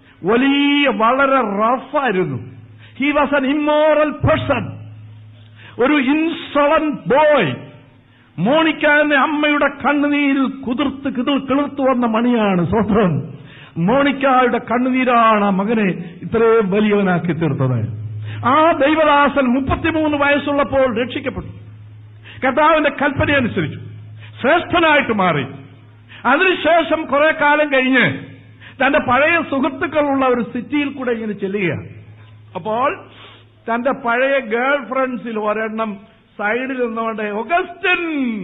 വളരെ റഫായിരുന്നു. He was an immoral person. ഒരു ഇൻസോളന്റ് ബോയ്. മോണിക്ക എന്ന അമ്മയുടെ കണ്ണുനീരിൽ കിളിർത്തു വന്ന മണിയാണ്. സ്വത്രം. മോണിക്കയുടെ കണ്ണുനീരാണ് ആ മകനെ ഇത്രയും വലിയവനാക്കി തീർത്തത്. ആ ദൈവദാസൻ 33 വയസ്സുള്ളപ്പോൾ രക്ഷിക്കപ്പെട്ടു. കർത്താവിന്റെ കൽപ്പന അനുസരിച്ചു, ശ്രേഷ്ഠനായിട്ട് മാറി. അതിനുശേഷം കുറെ കാലം കഴിഞ്ഞ് തന്റെ പഴയ സുഹൃത്തുക്കളുള്ള ഒരു സിറ്റിയിൽ കൂടെ ഇങ്ങനെ ചെല്ലുകയാണ്. അപ്പോൾ തന്റെ പഴയ ഗേൾ ഫ്രണ്ട്സിൽ ഒരെണ്ണം സൈഡിൽ നിന്നുകൊണ്ട് ഓഗസ്റ്റിൻ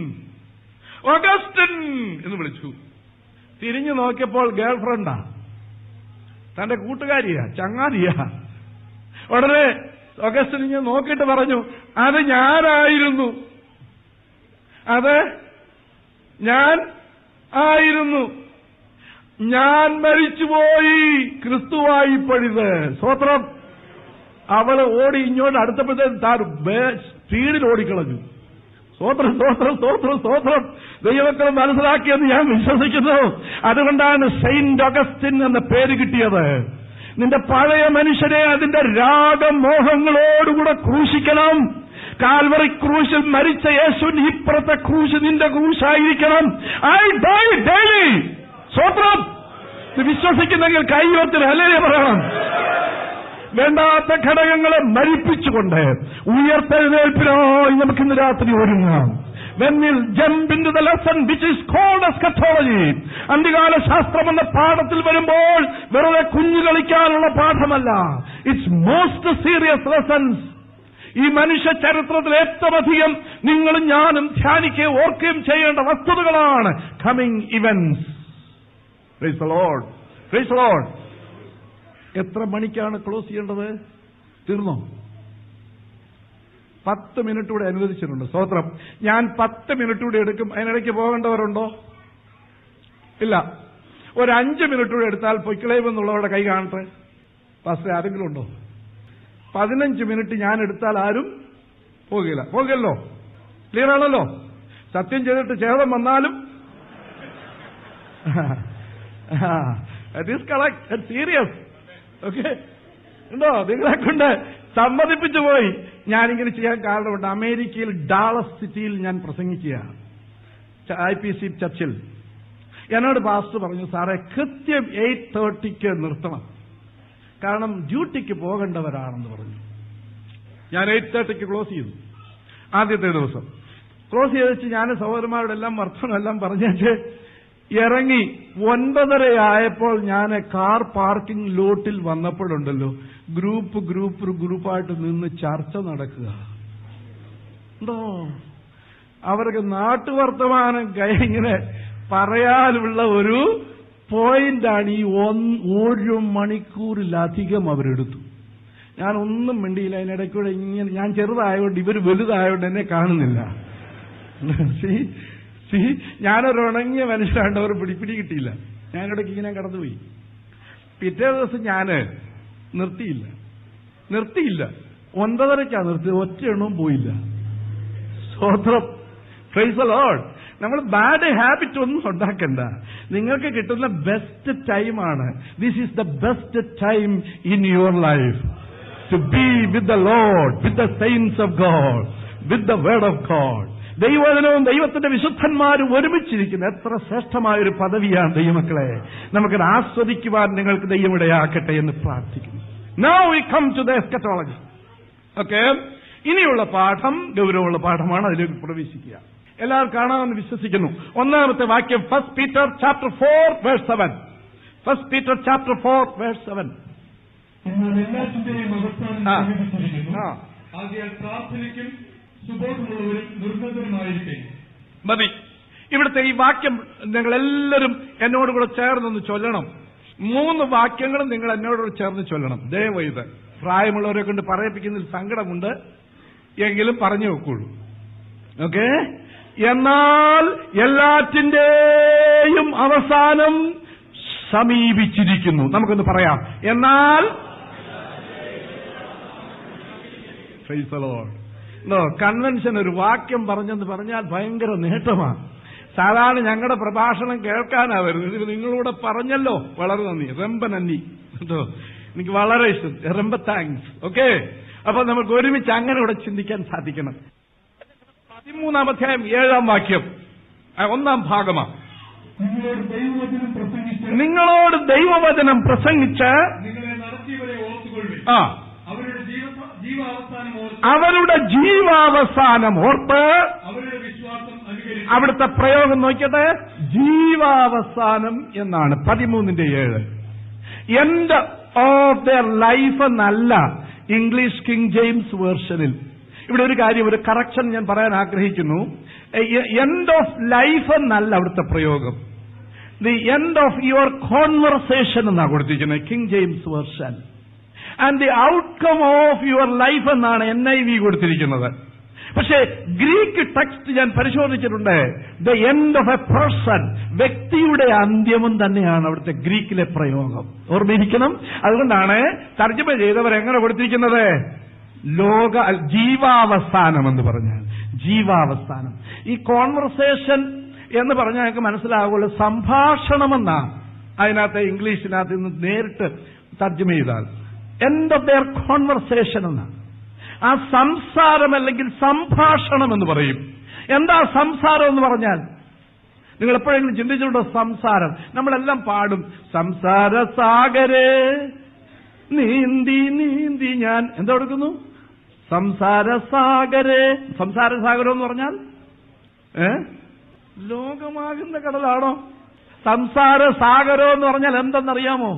ഓഗസ്റ്റിൻ എന്ന് വിളിച്ചു. തിരിഞ്ഞു നോക്കിയപ്പോൾ ഗേൾ ഫ്രണ്ടാ, തന്റെ കൂട്ടുകാരിയാ, ചങ്ങാതിയാ. ഉടനെ ഓഗസ്റ്റിൻ ഇങ്ങനെ നോക്കിയിട്ട് പറഞ്ഞു, അത് ഞാനായിരുന്നു, അത് ഞാൻ ആയിരുന്നു, ഞാൻ മരിച്ചുപോയി, ക്രിസ്തുവായി പഴുത്. സ്വത്രം. അവള് ഓടി ഇങ്ങോട്ട് അടുത്തപ്പോഴത്തേക്ക് താൻ സ്പീഡിൽ ഓടിക്കളഞ്ഞു. സ്തോത്രം, സ്തോത്രം, സ്തോത്രം, സ്തോത്രം. ദൈവമക്കൾ മനസ്സിലാക്കിയെന്ന് ഞാൻ വിശ്വസിക്കുന്നു. അതുകൊണ്ടാണ് സെയിന്റ് ഓഗസ്റ്റിൻ എന്ന പേര് കിട്ടിയത്. നിന്റെ പഴയ മനുഷ്യനെ അതിന്റെ രാഗമോഹങ്ങളോടുകൂടെ ക്രൂശിക്കണം. കാൽവറി ക്രൂശിൽ മരിച്ച യേശുവിന്റെ ഇപ്പുറത്തെ ക്രൂശ് നിന്റെ ക്രൂശായിരിക്കണം. I die daily. സ്തോത്രം. വിശ്വസിക്കുന്നെങ്കിൽ കൈവത്തിൽ ഹല്ലേലൂയ പറയണം. വേണ്ടാത്ത ഘടകങ്ങളെ മരിപ്പിച്ചുകൊണ്ട് ഉയർത്തെഴുന്നേൽപ്പിനായി നമുക്ക് ഇന്ന് രാത്രി ഒരുങ്ങാം. When we'll jump into the lesson which is called eschatology. അന്ത്യകാല ശാസ്ത്രം എന്ന പാഠത്തിൽ വരുമ്പോൾ വെറുതെ കുഞ്ഞു കളിക്കാനുള്ള പാഠമല്ല. It's most serious lessons. ഈ മനുഷ്യ ചരിത്രത്തിൽ ഏറ്റവും അധികം നിങ്ങളും ഞാനും ധ്യാനിക്കുകയും ഓർക്കുകയും ചെയ്യേണ്ട വസ്തുതകളാണ് coming events. Praise the Lord. Praise the Lord. എത്ര മണിക്കാണ് ക്ലോസ് ചെയ്യേണ്ടത്? തീർന്നോ? 10 മിനിറ്റ് കൂടെ അനുവദിച്ചിട്ടുണ്ട്. സ്തോത്രം. ഞാൻ 10 മിനിറ്റ് കൂടെ എടുക്കും. അതിനിടയ്ക്ക് പോകേണ്ടവരുണ്ടോ? ഇല്ല. ഒരു 5 മിനിറ്റ് കൂടെ എടുത്താൽ പൊയ്ക്കളയുമെന്നുള്ളവരുടെ കൈ കാണട്ടെ. പാസ്റ്റർ ആരെങ്കിലും ഉണ്ടോ? 15 മിനിറ്റ് ഞാൻ എടുത്താൽ ആരും പോകില്ല. പോകല്ലോ? ക്ലിയർ ആണല്ലോ? സത്യം ചെയ്തിട്ട് ഛേദം വന്നാലും സീരിയസ്. ഓക്കെ ഉണ്ടോ? നിങ്ങളെ കൊണ്ട് സമ്മതിപ്പിച്ചു പോയി. ഞാനിങ്ങനെ ചെയ്യാൻ കാരണമുണ്ട്. അമേരിക്കയിൽ ഡാളസ് സിറ്റിയിൽ ഞാൻ പ്രസംഗിക്കുകയാണ്, IPC ചർച്ചിൽ. എന്നോട് പാസ്റ്റർ പറഞ്ഞു, സാറേ കൃത്യം 8:30 നിർത്തണം, കാരണം ഡ്യൂട്ടിക്ക് പോകേണ്ടവരാണെന്ന് പറഞ്ഞു. ഞാൻ 8:30 ക്ലോസ് ചെയ്തു. ആദ്യത്തെ ദിവസം ക്ലോസ് ചെയ്ത് വെച്ച് ഞാൻ സഹോദരന്മാരോടെല്ലാം വർത്തമാനമെല്ലാം പറഞ്ഞേച്ച് ഇറങ്ങി 9:30 ആയപ്പോൾ ഞാൻ കാർ പാർക്കിംഗ് ലോട്ടിൽ വന്നപ്പോഴുണ്ടല്ലോ ഗ്രൂപ്പായിട്ട് നിന്ന് ചർച്ച നടക്കുക ഉണ്ടോ. അവർക്ക് നാട്ടുവർത്തമാനം ഇങ്ങനെ പറയാനുള്ള ഒരു പോയിന്റാണ് ഈ 1 മണിക്കൂറിലധികം അവരെടുത്തു. ഞാൻ ഒന്നും മിണ്ടിയില്ല. അതിനിടയ്ക്കൂടെ ഇങ്ങനെ, ഞാൻ ചെറുതായതുകൊണ്ട് ഇവർ വലുതായതുകൊണ്ട് എന്നെ കാണുന്നില്ല. ഞാനൊരു ഉണങ്ങിയ മനുഷ്യരാണ്ട് അവർ പിടി കിട്ടിയില്ല. ഞാനിടയ്ക്ക് ഇങ്ങനെ കടന്നുപോയി. പിറ്റേ ദിവസം ഞാന് നിർത്തിയില്ല. 9:30 നിർത്തി. ഒറ്റ എണ്ണവും പോയില്ല. സ്തോത്രം. Praise the Lord. നമ്മൾ ബാഡ് ഹാബിറ്റ് ഒന്നും ഉണ്ടാക്കണ്ട. നിങ്ങൾക്ക് കിട്ടുന്ന ബെസ്റ്റ് ടൈമാണ്. This is the best time in your life to be with the Lord, with the saints of God, with the word of God. ദൈവവചനവും ദൈവത്തിന്റെ വിശുദ്ധന്മാരും ഒരുമിച്ചിരിക്കുന്ന എത്ര ശ്രേഷ്ഠമായൊരു പദവിയാണ് ദൈവമക്കളെ. നമുക്കത് ആസ്വദിക്കുവാൻ നിങ്ങൾക്ക് ദൈവം ഇടയാക്കട്ടെ എന്ന് പ്രാർത്ഥിക്കുന്നു. Now we come to the eschatology. Okay, ഇനിയുള്ള പാഠം ഗൗരവമുള്ള പാഠമാണ്. അതിലേക്ക് പ്രവേശിക്കുക. എല്ലാവരും കാണാമെന്ന് വിശ്വസിക്കുന്നു. ഒന്നാമത്തെ വാക്യം 1 Peter chapter 4 verse 7. 1 Peter chapter 4 verse 7. എന്നാൽ എല്ലാറ്റിന്റെയും അവസാനം സമീപിച്ചിരിക്കുന്നു. ആകയാൽ പ്രാർത്ഥനയ്ക്കും സുബോധമുള്ളവരും നിർബന്ധമായിരിക്കും. മതി. ഇവിടുത്തെ ഈ വാക്യം നിങ്ങളെല്ലാവരും എന്നോടുകൂടെ ചേർന്നൊന്ന് ചൊല്ലണം. 3 വാക്യങ്ങളും നിങ്ങൾ എന്നോട് ചേർന്ന് ചൊല്ലണം. ദയവൈത് പ്രായമുള്ളവരെ കൊണ്ട് പറയിപ്പിക്കുന്നതിൽ സങ്കടമുണ്ട്, എങ്കിലും പറഞ്ഞു വെക്കുള്ളൂ. ഓക്കെ. എന്നാൽ എല്ലാറ്റിന്റെയും അവസാനം സമീപിച്ചിരിക്കുന്നു. നമുക്കൊന്ന് പറയാം. എന്നാൽ പ്രൈസ് ദി ലോർഡ്. കൺവെൻഷൻ ഒരു വാക്യം പറഞ്ഞെന്ന് പറഞ്ഞാൽ ഭയങ്കര നേട്ടമാണ്. സാധാരണ ഞങ്ങളുടെ പ്രഭാഷണം കേൾക്കാനാ വരുന്നത്. ഇത് നിങ്ങളൂടെ പറഞ്ഞല്ലോ, വളരെ നന്ദി. റെമ്പ നന്ദി കേട്ടോ, എനിക്ക് വളരെ ഇഷ്ടം. റെമ്പ താങ്ക്സ്. ഓക്കെ. അപ്പൊ നമുക്ക് ഒരുമിച്ച് അങ്ങനെ ഇവിടെ ചിന്തിക്കാൻ സാധിക്കണം. 13-ാം അധ്യായം 7-ാം വാക്യം 1-ാം ഭാഗമാണ്. നിങ്ങളോട് ദൈവവചനം പ്രസംഗിച്ച് അവരുടെ ജീവാവസാനം ഓർത്ത്. അവിടുത്തെ പ്രയോഗം നോക്കിയത് ജീവാവസാനം എന്നാണ്. 13-7. എൻഡ് ഓഫ് ദെയർ ലൈഫ് എന്നല്ല ഇംഗ്ലീഷ് കിങ് ജെയിംസ് വേർഷനിൽ. ഇവിടെ ഒരു കാര്യം, ഒരു കറക്ഷൻ ഞാൻ പറയാൻ ആഗ്രഹിക്കുന്നു. എൻഡ് ഓഫ് ലൈഫ് എന്നല്ല അവിടുത്തെ പ്രയോഗം. The end of your conversation എന്നാണ് കൊടുത്തിരിക്കുന്നത് King James version. And the outcome of your life എന്നാണ് NIV കൊടുത്തിരിക്കുന്നത്. പക്ഷേ ഗ്രീക്ക് ടെക്സ്റ്റ് ഞാൻ പരിശോധിച്ചിട്ടുണ്ട്. The end of a person, വ്യക്തിയുടെ അന്ത്യവും തന്നെയാണ് അവിടുത്തെ ഗ്രീക്കിലെ പ്രയോഗം. ഓർമ്മിരിക്കണം. അതുകൊണ്ടാണ് തർജ്ജമ ചെയ്തവർ എങ്ങനെ കൊടുത്തിരിക്കുന്നത്? ജീവാവസാനം എന്ന് പറഞ്ഞാൽ ജീവാവസാനം. ഈ കോൺവെർസേഷൻ എന്ന് പറഞ്ഞാൽ ഞങ്ങൾക്ക് മനസ്സിലാവുള്ളൂ സംഭാഷണമെന്നാണ് അതിനകത്ത് ഇംഗ്ലീഷിനകത്ത് നിന്ന് നേരിട്ട് തർജ്ജമ ചെയ്താൽ എൻഡ് ഓഫ് ദെയർ കോൺവെർസേഷൻ എന്നാണ്. ആ സംസാരം അല്ലെങ്കിൽ സംഭാഷണം എന്ന് പറയും. എന്താ സംസാരം എന്ന് പറഞ്ഞാൽ? നിങ്ങൾ എപ്പോഴെങ്കിലും ചിന്തിച്ചിട്ടുണ്ടോ? സംസാരം നമ്മളെല്ലാം പാടും. സംസാര സാഗരേ നീന്തി നീന്തി ഞാൻ എന്താ കൊടുക്കുന്നു? സംസാര സാഗരേ. സംസാര സാഗരം എന്ന് പറഞ്ഞാൽ ലോകമാകുന്ന കടലാണോ? സംസാര സാഗരം എന്ന് പറഞ്ഞാൽ എന്തെന്നറിയാമോ?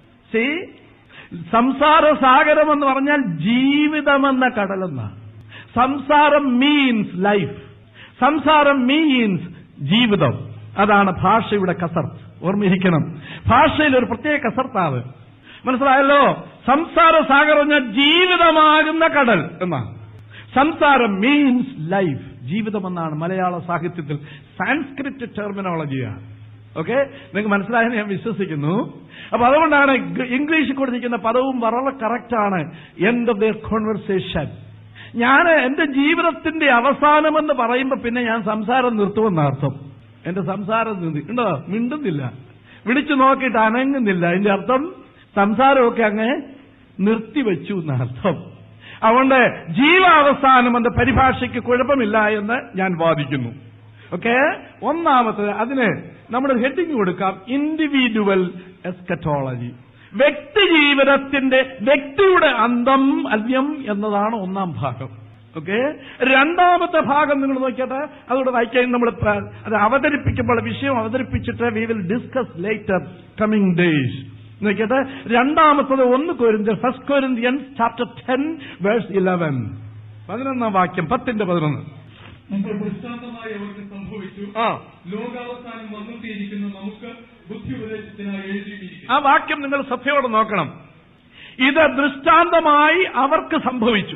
സംസാര സാഗരം എന്ന് പറഞ്ഞാൽ ജീവിതമെന്ന കടലെന്നാണ്. സംസാരം മീൻസ് ലൈഫ്, സംസാരം മീൻസ് ജീവിതം. അതാണ് ഭാഷയുടെ കസർത്ത്. ഓർമ്മിരിക്കണം, ഭാഷയിൽ ഒരു പ്രത്യേക കസർത്താവ്. മനസ്സിലായല്ലോ? സംസാര സാഗരം പറഞ്ഞാൽ ജീവിതമാകുന്ന കടൽ എന്നാണ്. സംസാരം മീൻസ് ലൈഫ്, ജീവിതമെന്നാണ് മലയാള സാഹിത്യത്തിൽ സാൻസ്ക്രിറ്റ് ടെർമിനോളജിയാണ്. ഓക്കെ, നിങ്ങൾക്ക് മനസ്സിലായെന്ന് ഞാൻ വിശ്വസിക്കുന്നു. അപ്പൊ അതുകൊണ്ടാണ് ഇംഗ്ലീഷിൽ കൊടുത്തിരിക്കുന്ന പദവും വളരെ കറക്റ്റാണ്. End of their conversation. ഞാൻ എന്റെ ജീവിതത്തിന്റെ അവസാനമെന്ന് പറയുമ്പോ പിന്നെ ഞാൻ സംസാരം നിർത്തുമെന്ന അർത്ഥം. എന്റെ സംസാരം ഉണ്ടോ? മിണ്ടുന്നില്ല, വിളിച്ചു നോക്കിയിട്ട് അനങ്ങുന്നില്ല. അതിന്റെ അർത്ഥം സംസാരമൊക്കെ അങ്ങ് നിർത്തിവെച്ചു എന്നർത്ഥം. അതുകൊണ്ട് ജീവാവസാനം എന്ന പരിഭാഷയ്ക്ക് കുഴപ്പമില്ല എന്ന് ഞാൻ വാദിക്കുന്നു. ഓക്കെ, ഒന്നാമത്തത് അതിന് നമ്മൾ ഹെഡിങ് കൊടുക്കാം, ഇൻഡിവിജ്വൽ എസ്കറ്റോളജി. വ്യക്തി ജീവിതത്തിന്റെ വ്യക്തിയുടെ അന്ത്യം എന്നതാണ് ഒന്നാം ഭാഗം. ഓക്കെ, രണ്ടാമത്തെ ഭാഗം നിങ്ങൾ നോക്കിയാട്ടെ, അതുകൊണ്ട് വായിക്കാൻ നമ്മൾ അത് അവതരിപ്പിക്കുമ്പോൾ വിഷയം അവതരിപ്പിച്ചിട്ട് we will discuss later coming days. നോക്കിയാട്ടെ, രണ്ടാമത്തത് 1 കൊരിന്ത്യർ, 1 Corinthians chapter 10 verse 11, 11-ാം വാക്യം, 10:11. ഇത് ദൃഷ്ടാന്തമായി അവർക്ക് സംഭവിച്ചു, ലോകാവസാനം വന്നെത്തിയിരിക്കുന്നു, നമുക്ക് ബുദ്ധി ഉപദേശത്തിനായി എഴുതിയിരിക്കുന്നു. ആ വാക്യം നിങ്ങൾ ശ്രദ്ധയോടെ നോക്കണം. ഇത് ദൃഷ്ടാന്തമായി അവർക്ക് സംഭവിച്ചു,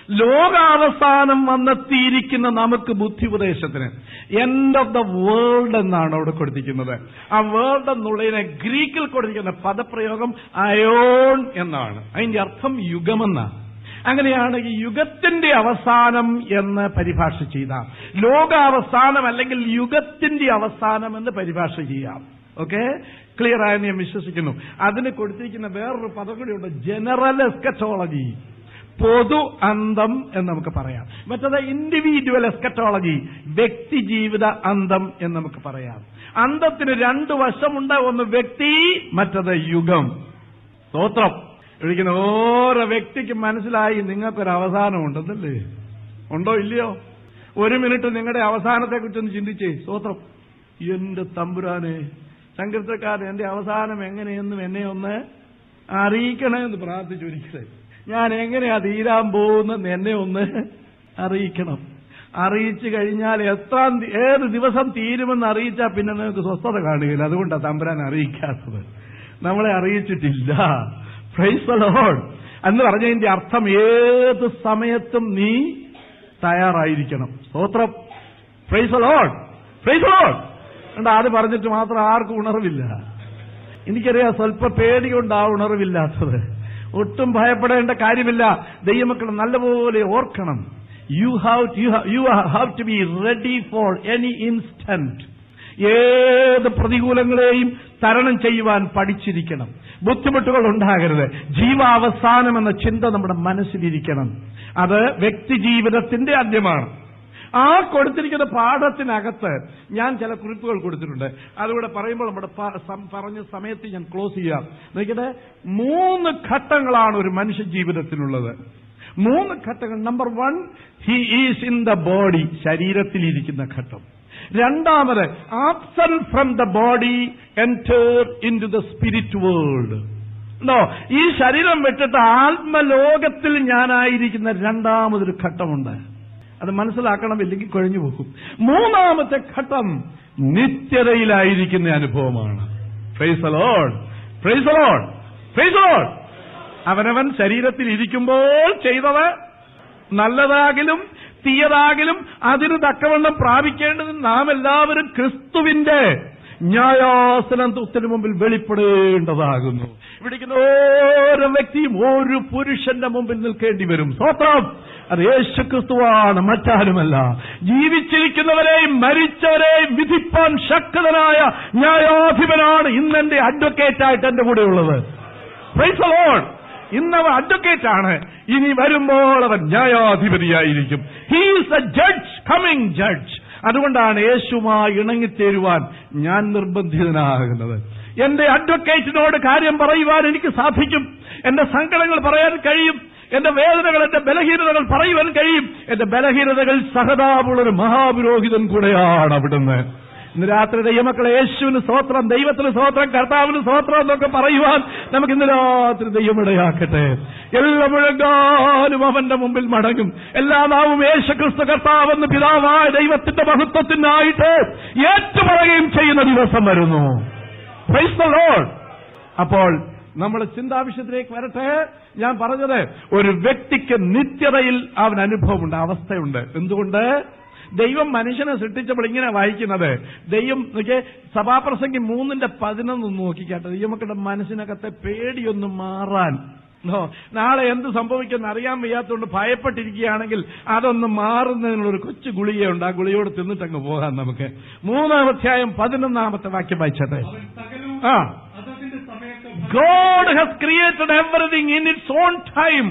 ലോകാവസാനം വന്നെത്തിയിരിക്കുന്ന നമുക്ക് ബുദ്ധി ഉപദേശത്തിന്. എൻഡ് ഓഫ് ദ വേൾഡ് എന്നാണ് അവിടെ കൊടുത്തിരിക്കുന്നത്. ആ വേൾഡ് എന്നുള്ളതിനെ ഗ്രീക്കിൽ കൊടുത്തിരിക്കുന്ന പദപ്രയോഗം അയോൺ എന്നാണ്. അതിന്റെ അർത്ഥം യുഗമെന്നാണ്. അങ്ങനെയാണ് ഈ യുഗത്തിന്റെ അവസാനം എന്ന് പരിഭാഷ ചെയ്താം. ലോകാവസാനം അല്ലെങ്കിൽ യുഗത്തിന്റെ അവസാനം എന്ന് പരിഭാഷ ചെയ്യാം. ഓക്കെ, ക്ലിയർ ആയെന്ന് ഞാൻ വിശ്വസിക്കുന്നു. അതിന് കൊടുത്തിരിക്കുന്ന വേറൊരു പദം കൂടിയുണ്ട്, ജനറൽ എസ്കറ്റോളജി, പൊതു അന്തം എന്ന് നമുക്ക് പറയാം. മറ്റത് ഇൻഡിവിജ്വൽ എസ്കറ്റോളജി, വ്യക്തി ജീവിത അന്തം എന്ന് നമുക്ക് പറയാം. അന്തത്തിന് 2 വശമുണ്ട്, ഒന്ന് വ്യക്തി, മറ്റത് യുഗം. സ്തോത്രം. വിളിക്കുന്ന ഓരോ വ്യക്തിക്കും മനസ്സിലായി നിങ്ങൾക്കൊരു അവസാനം ഉണ്ടെന്നല്ലേ? ഉണ്ടോ ഇല്ലയോ? 1 മിനിറ്റ് നിങ്ങളുടെ അവസാനത്തെ കുറിച്ചൊന്ന് ചിന്തിച്ചേ. സ്തോത്രം. എന്റെ തമ്പുരാനെ, സങ്കീർത്തനക്കാരൻ എന്റെ അവസാനം എങ്ങനെയെന്നും എന്നെ ഒന്ന് അറിയിക്കണമെന്ന് പ്രാർത്ഥിച്ചൊരിക്കലേ. ഞാൻ എങ്ങനെയാ തീരാൻ പോകുന്നെന്ന് എന്നെ ഒന്ന് അറിയിക്കണം. അറിയിച്ചു കഴിഞ്ഞാൽ ഏത് ദിവസം തീരുമെന്ന് അറിയിച്ചാൽ പിന്നെ നിങ്ങൾക്ക് സ്വസ്ഥത കാണുകയില്ല. അതുകൊണ്ടാണ് തമ്പുരാൻ അറിയിക്കാത്തത്, നമ്മളെ അറിയിച്ചിട്ടില്ല. പ്രൈസ് ദി ലോർഡ് എന്ന് പറഞ്ഞതിന്റെ അർത്ഥം ഏത് സമയത്തും നീ തയ്യാറായിരിക്കണം. സ്തോത്രം. Praise the Lord, praise the Lord. അത് പറഞ്ഞിട്ട് മാത്രം ആർക്കും ഉണർവില്ല. എനിക്കറിയാം, സ്വല്പ പേടി കൊണ്ട് ആ ഉണർവില്ലാത്തത്. ഒട്ടും ഭയപ്പെടേണ്ട കാര്യമില്ല. ദൈവമക്കൾ നല്ലപോലെ ഓർക്കണം, you have to be ready for any instant. ഏത് പ്രതികൂലങ്ങളെയും തരണം ചെയ്യുവാൻ പഠിച്ചിരിക്കണം. ബുദ്ധിമുട്ടുകൾ ഉണ്ടാകരുത്. ജീവാവസാനം എന്ന ചിന്ത നമ്മുടെ മനസ്സിലിരിക്കണം. അത് വ്യക്തി ജീവിതത്തിന്റെ അന്ത്യമാണ്. ആ കൊടുത്തിരിക്കുന്ന പാഠത്തിനകത്ത് ഞാൻ ചില കുറിപ്പുകൾ കൊടുത്തിട്ടുണ്ട്. അതുകൂടെ പറയുമ്പോൾ നമ്മുടെ പറഞ്ഞ സമയത്ത് ഞാൻ ക്ലോസ് ചെയ്യാം. നോക്കിയിട്ട് 3 ഘട്ടങ്ങളാണ് ഒരു മനുഷ്യ ജീവിതത്തിലുള്ളത്. 3 ഘട്ടങ്ങൾ. Number 1, he is in the body, ശരീരത്തിലിരിക്കുന്ന ഘട്ടം. രണ്ടാമത്, absent from the body enter into the spirit world. ഉണ്ടോ? ഈ ശരീരം വിട്ടിട്ട് ആത്മലോകത്തിൽ ഞാനായിരിക്കുന്ന രണ്ടാമതൊരു ഘട്ടമുണ്ട്. അത് മനസ്സിലാക്കണം, ഇല്ലെങ്കിൽ കഴിഞ്ഞു പോകും. 3ാമത്തെ ഘട്ടം നിത്യതയിലായിരിക്കുന്ന അനുഭവമാണ്. Praise the Lord, praise the Lord, praise the Lord. അവനവൻ ശരീരത്തിൽ ഇരിക്കുമ്പോൾ ചെയ്തത് നല്ലതാകിലും തീയതാകിലും അതിന് തക്കവണ്ണം പ്രാപിക്കേണ്ടത് നാം എല്ലാവരും ക്രിസ്തുവിന്റെ ന്യായാസനത്തിന് മുമ്പിൽ വെളിപ്പെടേണ്ടതാകുന്നു. ഇവിടിക്കുന്ന ഓരോ വ്യക്തിയും ഒരു പുരുഷന്റെ മുമ്പിൽ നിൽക്കേണ്ടി വരും. സ്തോത്രം. അത് യേശു ക്രിസ്തുവാണ്, മറ്റാരുമല്ല. ജീവിച്ചിരിക്കുന്നവരെയും മരിച്ചവരെയും വിധിപ്പാൻ ശക്തനായ ന്യായാധിപനാണ് ഇന്നെന്റെ അഡ്വക്കേറ്റായിട്ട് എന്റെ കൂടെ ഉള്ളത്. Praise the Lord. ഇന്നവൻ അഡ്വക്കേറ്റാണ്, ഇനി വരുമ്പോൾ അവൻ ന്യായാധിപതിയായിരിക്കും. He is a judge, coming judge. അതുകൊണ്ടാണ് യേശുവുമായി ഇണങ്ങിച്ചേരുവാൻ ഞാൻ നിർബന്ധിതനാകുന്നത്. എന്റെ അഡ്വക്കേറ്റിനോട് കാര്യം പറയുവാൻ എനിക്ക് സാധിക്കും. എന്റെ സങ്കടങ്ങൾ പറയാൻ കഴിയും. എന്റെ വേദനകൾ, എന്റെ ബലഹീനതകൾ പറയുവാൻ കഴിയും. എന്റെ ബലഹീനതകൾ സഹതാപുള്ളൊരു മഹാപുരോഹിതൻ കൂടെയാണ് അവിടുന്ന്. ഇന്ന് രാത്രി ദൈവമക്കളെ, യേശുവിന് സ്തോത്രം, ദൈവത്തിന് സ്തോത്രം, കർത്താവിന് സ്തോത്രം എന്നൊക്കെ പറയുവാൻ നമുക്ക് ഇന്ന് രാത്രി ദൈവം ഇടയാക്കട്ടെ. എല്ലാ മുഴങ്ങാനും അവന്റെ മുമ്പിൽ മടങ്ങും. എല്ലാ നാവും യേശുക്രിസ്തു കർത്താവെന്ന് പിതാവായ ദൈവത്തിന്റെ മഹത്വത്തിനായിട്ട് ഏറ്റുപറയുകയും ചെയ്യുന്ന ദിവസം വരുന്നു. Praise the Lord. അപ്പോൾ നമ്മുടെ ചിന്താവിഷയത്തിലേക്ക് വരട്ടെ. ഞാൻ പറഞ്ഞത്, ഒരു വ്യക്തിക്ക് നിത്യതയിൽ അവൻ അനുഭവമുണ്ട്, അവസ്ഥയുണ്ട്. എന്തുകൊണ്ട്? ദൈവം മനുഷ്യനെ സൃഷ്ടിച്ചപ്പോൾ ഇങ്ങനെ വായിക്കുന്നത്, ദൈവം സഭാപ്രസംഗി 3:11 നോക്കിക്കാട്ടെ. ദൈവമക്കളുടെ മനസ്സിനകത്തെ പേടിയൊന്ന് മാറാൻ, നാളെ എന്ത് സംഭവിക്കുമെന്ന് അറിയാൻ വയ്യാത്തതുകൊണ്ട് ഭയപ്പെട്ടിരിക്കുകയാണെങ്കിൽ അതൊന്ന് മാറുന്നതിനുള്ളൊരു കൊച്ചു ഗുളികയുണ്ട്. ആ ഗുളിയോട് തിന്നിട്ടങ്ങ് പോകാം നമുക്ക്. 3-ാം അധ്യായം 11-ാമത്തെ വാക്യം വായിച്ചത്. God has created everything in its own time.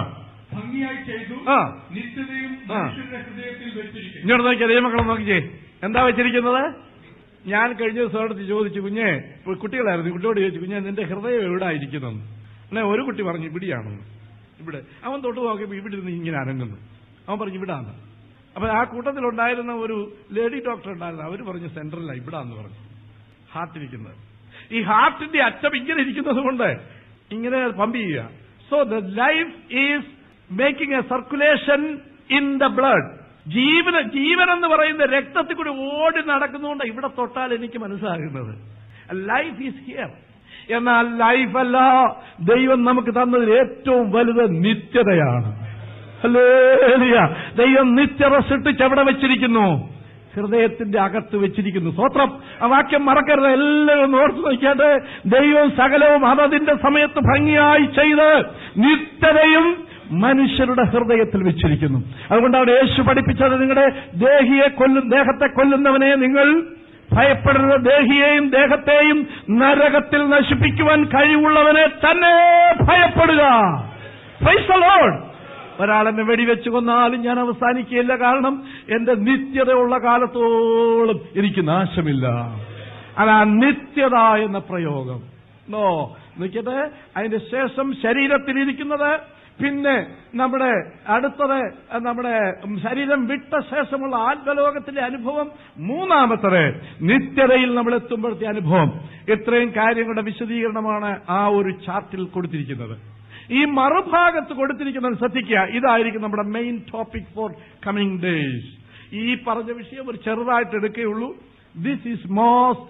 ഇങ്ങോട്ട് നോക്കിയാൽ ദൈവമക്കളെ നോക്കിച്ചേ, എന്താ വെച്ചിരിക്കുന്നത്? ഞാൻ കഴിഞ്ഞ ദിവസം ചോദിച്ചു, കുഞ്ഞെ, കുട്ടികളായിരുന്നു, കുട്ടിയോട് ചോദിച്ചു, കുഞ്ഞെ നിന്റെ ഹൃദയം എവിടെ ഇരിക്കുന്നെന്ന്. അല്ലെ ഒരു കുട്ടി പറഞ്ഞു ഇവിടെയാണെന്ന്. ഇവിടെ അവൻ തൊട്ട് നോക്കിയപ്പോൾ ഇവിടെ ഇരുന്ന് ഇങ്ങനെ അനങ്ങുന്നു. അവൻ പറഞ്ഞു ഇവിടാന്ന്. അപ്പൊ ആ കൂട്ടത്തിലുണ്ടായിരുന്ന ഒരു ലേഡി ഡോക്ടർ ഉണ്ടായിരുന്നു, അവർ പറഞ്ഞു സെൻട്രലാണ്, ഇവിടാന്ന് പറഞ്ഞു. ഹാർട്ടിരിക്കുന്നത്, ഈ ഹാർട്ടിന്റെ അറ്റം ഇങ്ങനെ ഇരിക്കുന്നത് കൊണ്ട് ഇങ്ങനെ പമ്പ് ചെയ്യുക. So the life is making a circulation in the blood. ജീവൻ എന്ന് പറയുന്ന രക്തത്തിൽ കൂടി ഓടി നടക്കുന്നതുകൊണ്ട് ഇവിടെ തൊട്ടാൽ എനിക്ക് മനസ്സിലാകുന്നത് ലൈഫ് ഈസ് ഹിയർ. എന്നാൽ ലൈഫല്ല, ദൈവം നമുക്ക് തന്നതിൽ ഏറ്റവും വലുത് നിത്യതയാണ്. ഹല്ലേലൂയ. ദൈവം നിത്യത സൃഷ്ടിച്ച് എവിടെ വെച്ചിരിക്കുന്നു? ഹൃദയത്തിന്റെ അകത്ത് വെച്ചിരിക്കുന്നു. സ്തോത്രം. ആ വാക്യം മറക്കരുത്. എല്ലാവരും ഓർത്ത് നോക്കിയാട്ട്, ദൈവം സകലവും അതതിന്റെ സമയത്ത് ഭംഗിയായി ചെയ്ത് നിത്യതയും മനുഷ്യരുടെ ഹൃദയത്തിൽ വെച്ചിരിക്കുന്നു. അതുകൊണ്ടാണ് യേശു പഠിപ്പിച്ചത്, നിങ്ങളുടെ ദേഹത്തെ കൊല്ലുന്നവനെ നിങ്ങൾ ഭയപ്പെടരുത്, ദേഹിയെയും ദേഹത്തെയും നരകത്തിൽ നശിപ്പിക്കുവാൻ കഴിവുള്ളവനെ തന്നെ ഭയപ്പെടുക. Praise the Lord. ഒരാളെന്നെ വെടിവെച്ച് കൊന്നാലും ഞാൻ അവസാനിക്കുകയില്ല. കാരണം എന്റെ നിത്യതയുള്ള കാലത്തോളം എനിക്ക് നാശമില്ല. അതാ നിത്യത എന്ന പ്രയോഗം. നിൽക്കട്ടെ. അതിന്റെ ശേഷം ശരീരത്തിലിരിക്കുന്നത്, പിന്നെ നമ്മുടെ അടുത്തത് നമ്മുടെ ശരീരം വിട്ട ശേഷമുള്ള ആത്മലോകത്തിലെ അനുഭവം, മൂന്നാമത്തത് നിത്യതയിൽ നമ്മൾ എത്തുമ്പോഴത്തെ അനുഭവം. ഇത്രയും കാര്യങ്ങളുടെ വിശദീകരണമാണ് ആ ഒരു ചാർട്ടിൽ കൊടുത്തിരിക്കുന്നത്. ഈ മറുഭാഗത്ത് കൊടുത്തിരിക്കുന്നത് ശ്രദ്ധിക്കുക, ഇതായിരിക്കും നമ്മുടെ main topic for coming days. ഈ പറഞ്ഞ വിഷയം ഒരു ചെറുതായിട്ട് എടുക്കുകയുള്ളൂ. ദിസ് ഈസ് മോസ്റ്റ്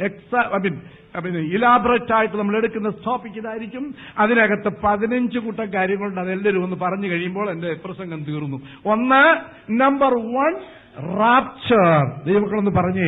ഇലാബറേറ്റ് ആയിട്ട് നമ്മൾ എടുക്കുന്ന ടോപ്പിക് ഇതായിരിക്കും. അതിനകത്ത് 15 കൂട്ടം കാര്യങ്ങളുണ്ട്. അതെല്ലാവരും ഒന്ന് പറഞ്ഞു കഴിയുമ്പോൾ എന്റെ പ്രസംഗം തീർന്നു. ഒന്ന്, നമ്പർ 1 റാപ്ചർ. ദൈവമക്കളൊന്ന് പറഞ്ഞേ,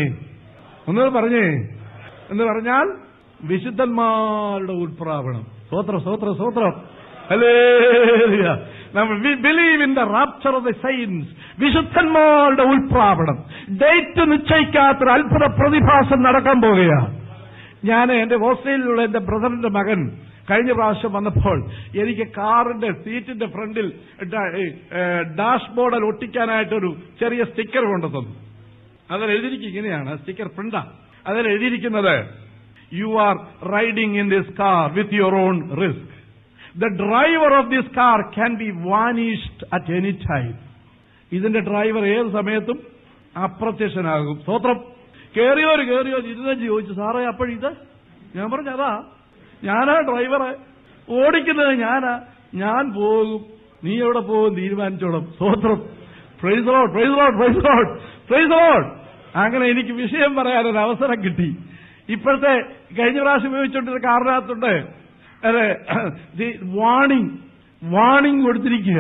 എന്ന് പറഞ്ഞാൽ വിശുദ്ധന്മാരുടെ ഉത്പ്രാവണം. സ്തോത്രം. ഹല്ലേലൂയ. We believe in the rapture of the saints. വിശുദ്ധന്മാരുടെ ഉത്പ്രാവണം. ഡേറ്റ് നിശ്ചയിക്കാത്തൊരു അത്ഭുത പ്രതിഭാസം നടക്കാൻ പോകുകയാണ്. ഞാൻ എന്റെ ഓസ്ട്രേലിയയിലുള്ള എന്റെ ബ്രദറിന്റെ മകൻ കഴിഞ്ഞ പ്രാവശ്യം വന്നപ്പോൾ എനിക്ക് കാറിന്റെ സീറ്റിന്റെ ഫ്രണ്ടിൽ ഡാഷ്ബോർഡിൽ ഒട്ടിക്കാനായിട്ടൊരു ചെറിയ സ്റ്റിക്കർ കൊണ്ടുതന്നു. അതിൽ എഴുതിയിരിക്കും ഇങ്ങനെയാണ്, സ്റ്റിക്കർ പ്രിന്റാ. അതിൽ എഴുതിയിരിക്കുന്നത്, you are riding in this car with your own risk. The driver of this car can be vanished at any time. ഇതിന്റെ ഡ്രൈവർ ഏത് സമയത്തും അപ്രത്യക്ഷനാകും. സ്തോത്രം. കേറിയോ ഇരുന്നഞ്ച് ചോദിച്ചു, സാറേ അപ്പോഴിത്? ഞാൻ പറഞ്ഞു, അതാ ഞാനാ ഡ്രൈവറെ, ഓടിക്കുന്നത് ഞാനാ, ഞാൻ പോകും, നീ എവിടെ പോകും തീരുമാനിച്ചോളും. സ്തോത്രം. Praise the Lord. അങ്ങനെ എനിക്ക് വിഷയം പറയാനൊരു അവസരം കിട്ടി. ഇപ്പോഴത്തെ കഴിഞ്ഞ പ്രാവശ്യം ഉപയോഗിച്ചുകൊണ്ടിരുന്ന കാറിനകത്തുണ്ട് വാണിംഗ് കൊടുത്തിരിക്കുക.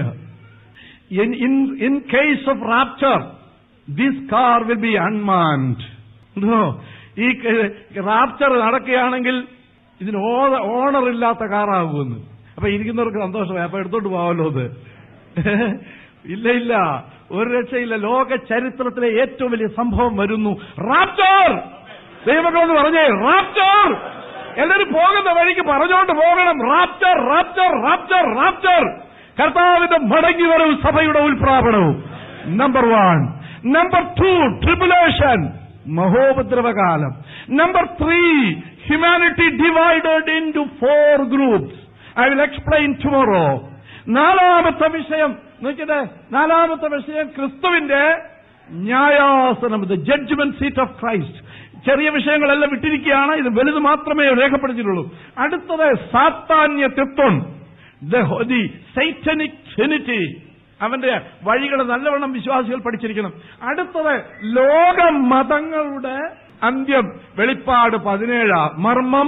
In case of rapture this car will be unmanned. ഈ റാപ്ചർ നടക്കുകയാണെങ്കിൽ ഇതിന് ഓണർ ഇല്ലാത്ത കാറാകുമെന്ന്. അപ്പൊ ഇരിക്കുന്നവർക്ക് സന്തോഷമായി, അപ്പൊ എടുത്തോണ്ട് പോവാമല്ലോ അത്. ഇല്ല, ഒരു രക്ഷയില്ല. ലോക ചരിത്രത്തിലെ ഏറ്റവും വലിയ സംഭവം വരുന്നു. റാപ്ചർ. ദൈവമക്കളെന്ന് പറഞ്ഞേ, റാപ്ചർ. എല്ലാവരും പോകുന്ന വഴിക്ക് പറഞ്ഞുകൊണ്ട് പോകണം, റാപ്ചർ, റാപ്ചർ, റാപ്ചർ, റാപ്ചർ. കർത്താവിന്റെ മടങ്ങി വരവ്, സഭയുടെ ഉൽപ്രാപണവും. നമ്പർ 1. നമ്പർ 2, ട്രിബുലേഷൻ, മഹോപദ്രവകാലം. Number 3, humanity divided into 4 groups. I will explain tomorrow. നാലാമത്തെ വിഷയം നോക്കിയിട്ട്, നാലാമത്തെ വിഷയം ക്രിസ്തുവിന്റെ ന്യായാസനം, the judgment seat of Christ. ചെറിയ വിഷയങ്ങളെല്ലാം വിട്ടിരിക്കുകയാണ്, ഇത് വലുത് മാത്രമേ രേഖപ്പെടുത്തിയിട്ടുള്ളൂ. അടുത്തത് സാത്താന്യ തത്വം, ദി സൈറ്റനിക് ട്രിനിറ്റി. അവന്റെ വഴികൾ നല്ലവണ്ണം വിശ്വാസികൾ പഠിച്ചിരിക്കണം. അടുത്തത് ലോക മതങ്ങളുടെ അന്ത്യം, വെളിപ്പാട് 17, മർമ്മം,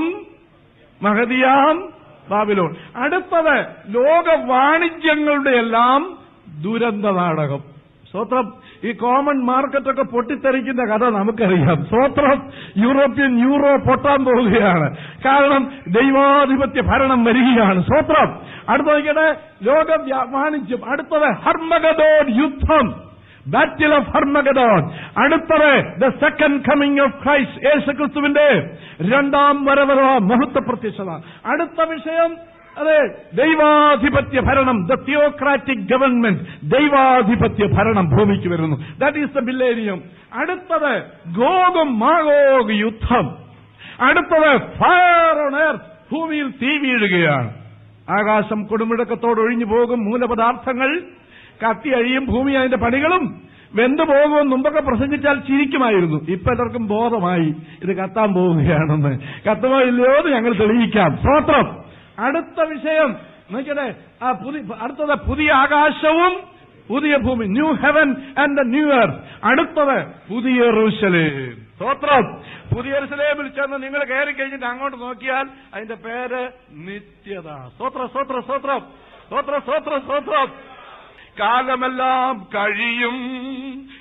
മഹദിയാം ബാബിലോൺ. അടുത്തത് ലോക വാണിജ്യങ്ങളുടെ എല്ലാം ദുരന്ത നാടകം. സ്തോത്രം. ഈ കോമൺ മാർക്കറ്റൊക്കെ പൊട്ടിത്തെറിക്കുന്ന കഥ നമുക്കറിയാം. സ്തോത്രം. യൂറോ പൊട്ടാൻ പോവുകയാണ്. കാരണം ദൈവാധിപത്യ ഭരണം വരികയാണ്. സ്തോത്രം. അടുത്ത നോക്കിയിട്ട് ലോക വാണിജ്യം. അടുത്തത് ഹർമഗദോൻ യുദ്ധം, ബാറ്റിൽ ഓഫ് ഹർമഗദോൻ. അടുത്തത് the second coming of Christ, യേശുക്രിസ്തുവിന്റെ രണ്ടാം വരവ്, മഹത്വ പ്രത്യക്ഷത. അടുത്ത വിഷയം അതെ ദൈവാധിപത്യ ഭരണം, ദ തിയോക്രാറ്റിക് ഗവൺമെന്റ്, ദൈവാധിപത്യ ഭരണം ഭൂമിക്ക് വരുന്നു. That is the millennium. അടുത്തത് ഗോഗും മാഗോഗ് യുദ്ധം. അടുത്തത് ഫയർ ഓൺ എർത്ത്, ഭൂമിയിൽ തീ വീഴുകയാണ്. ആകാശം കൊടുമിടക്കത്തോട് ഒഴിഞ്ഞു പോകും, മൂലപദാർത്ഥങ്ങൾ കത്തി അഴിയും, ഭൂമി അതിന്റെ പണികളും വെന്തു പോകുമെന്ന് മുമ്പൊക്കെ പ്രസംഗിച്ചാൽ ചിരിക്കുമായിരുന്നു. ഇപ്പൊ എല്ലാവർക്കും ബോധമായി ഇത് കത്താൻ പോവുകയാണെന്ന്. കത്തുമോ ഇല്ലയോ എന്ന് ഞങ്ങൾ തെളിയിക്കാം. സ്തോത്രം. അടുത്ത വിഷയം നോക്കട്ടെ, അടുത്തത് പുതിയ ആകാശവും പുതിയ ഭൂമി, new heaven and the new earth. അടുത്തത് പുതിയ യെരൂശലേം. സ്തോത്രം. പുതിയ യെരൂശലേമിൽ ചെന്ന് നിങ്ങൾ കയറി കഴിഞ്ഞിട്ട് അങ്ങോട്ട് നോക്കിയാൽ അതിന്റെ പേര് നിത്യത. സ്തോത്രം, സ്തോത്രം, സ്തോത്രം, സ്തോത്രം, സ്തോത്രം, സ്തോത്രം. കാലമെല്ലാം കഴിയും,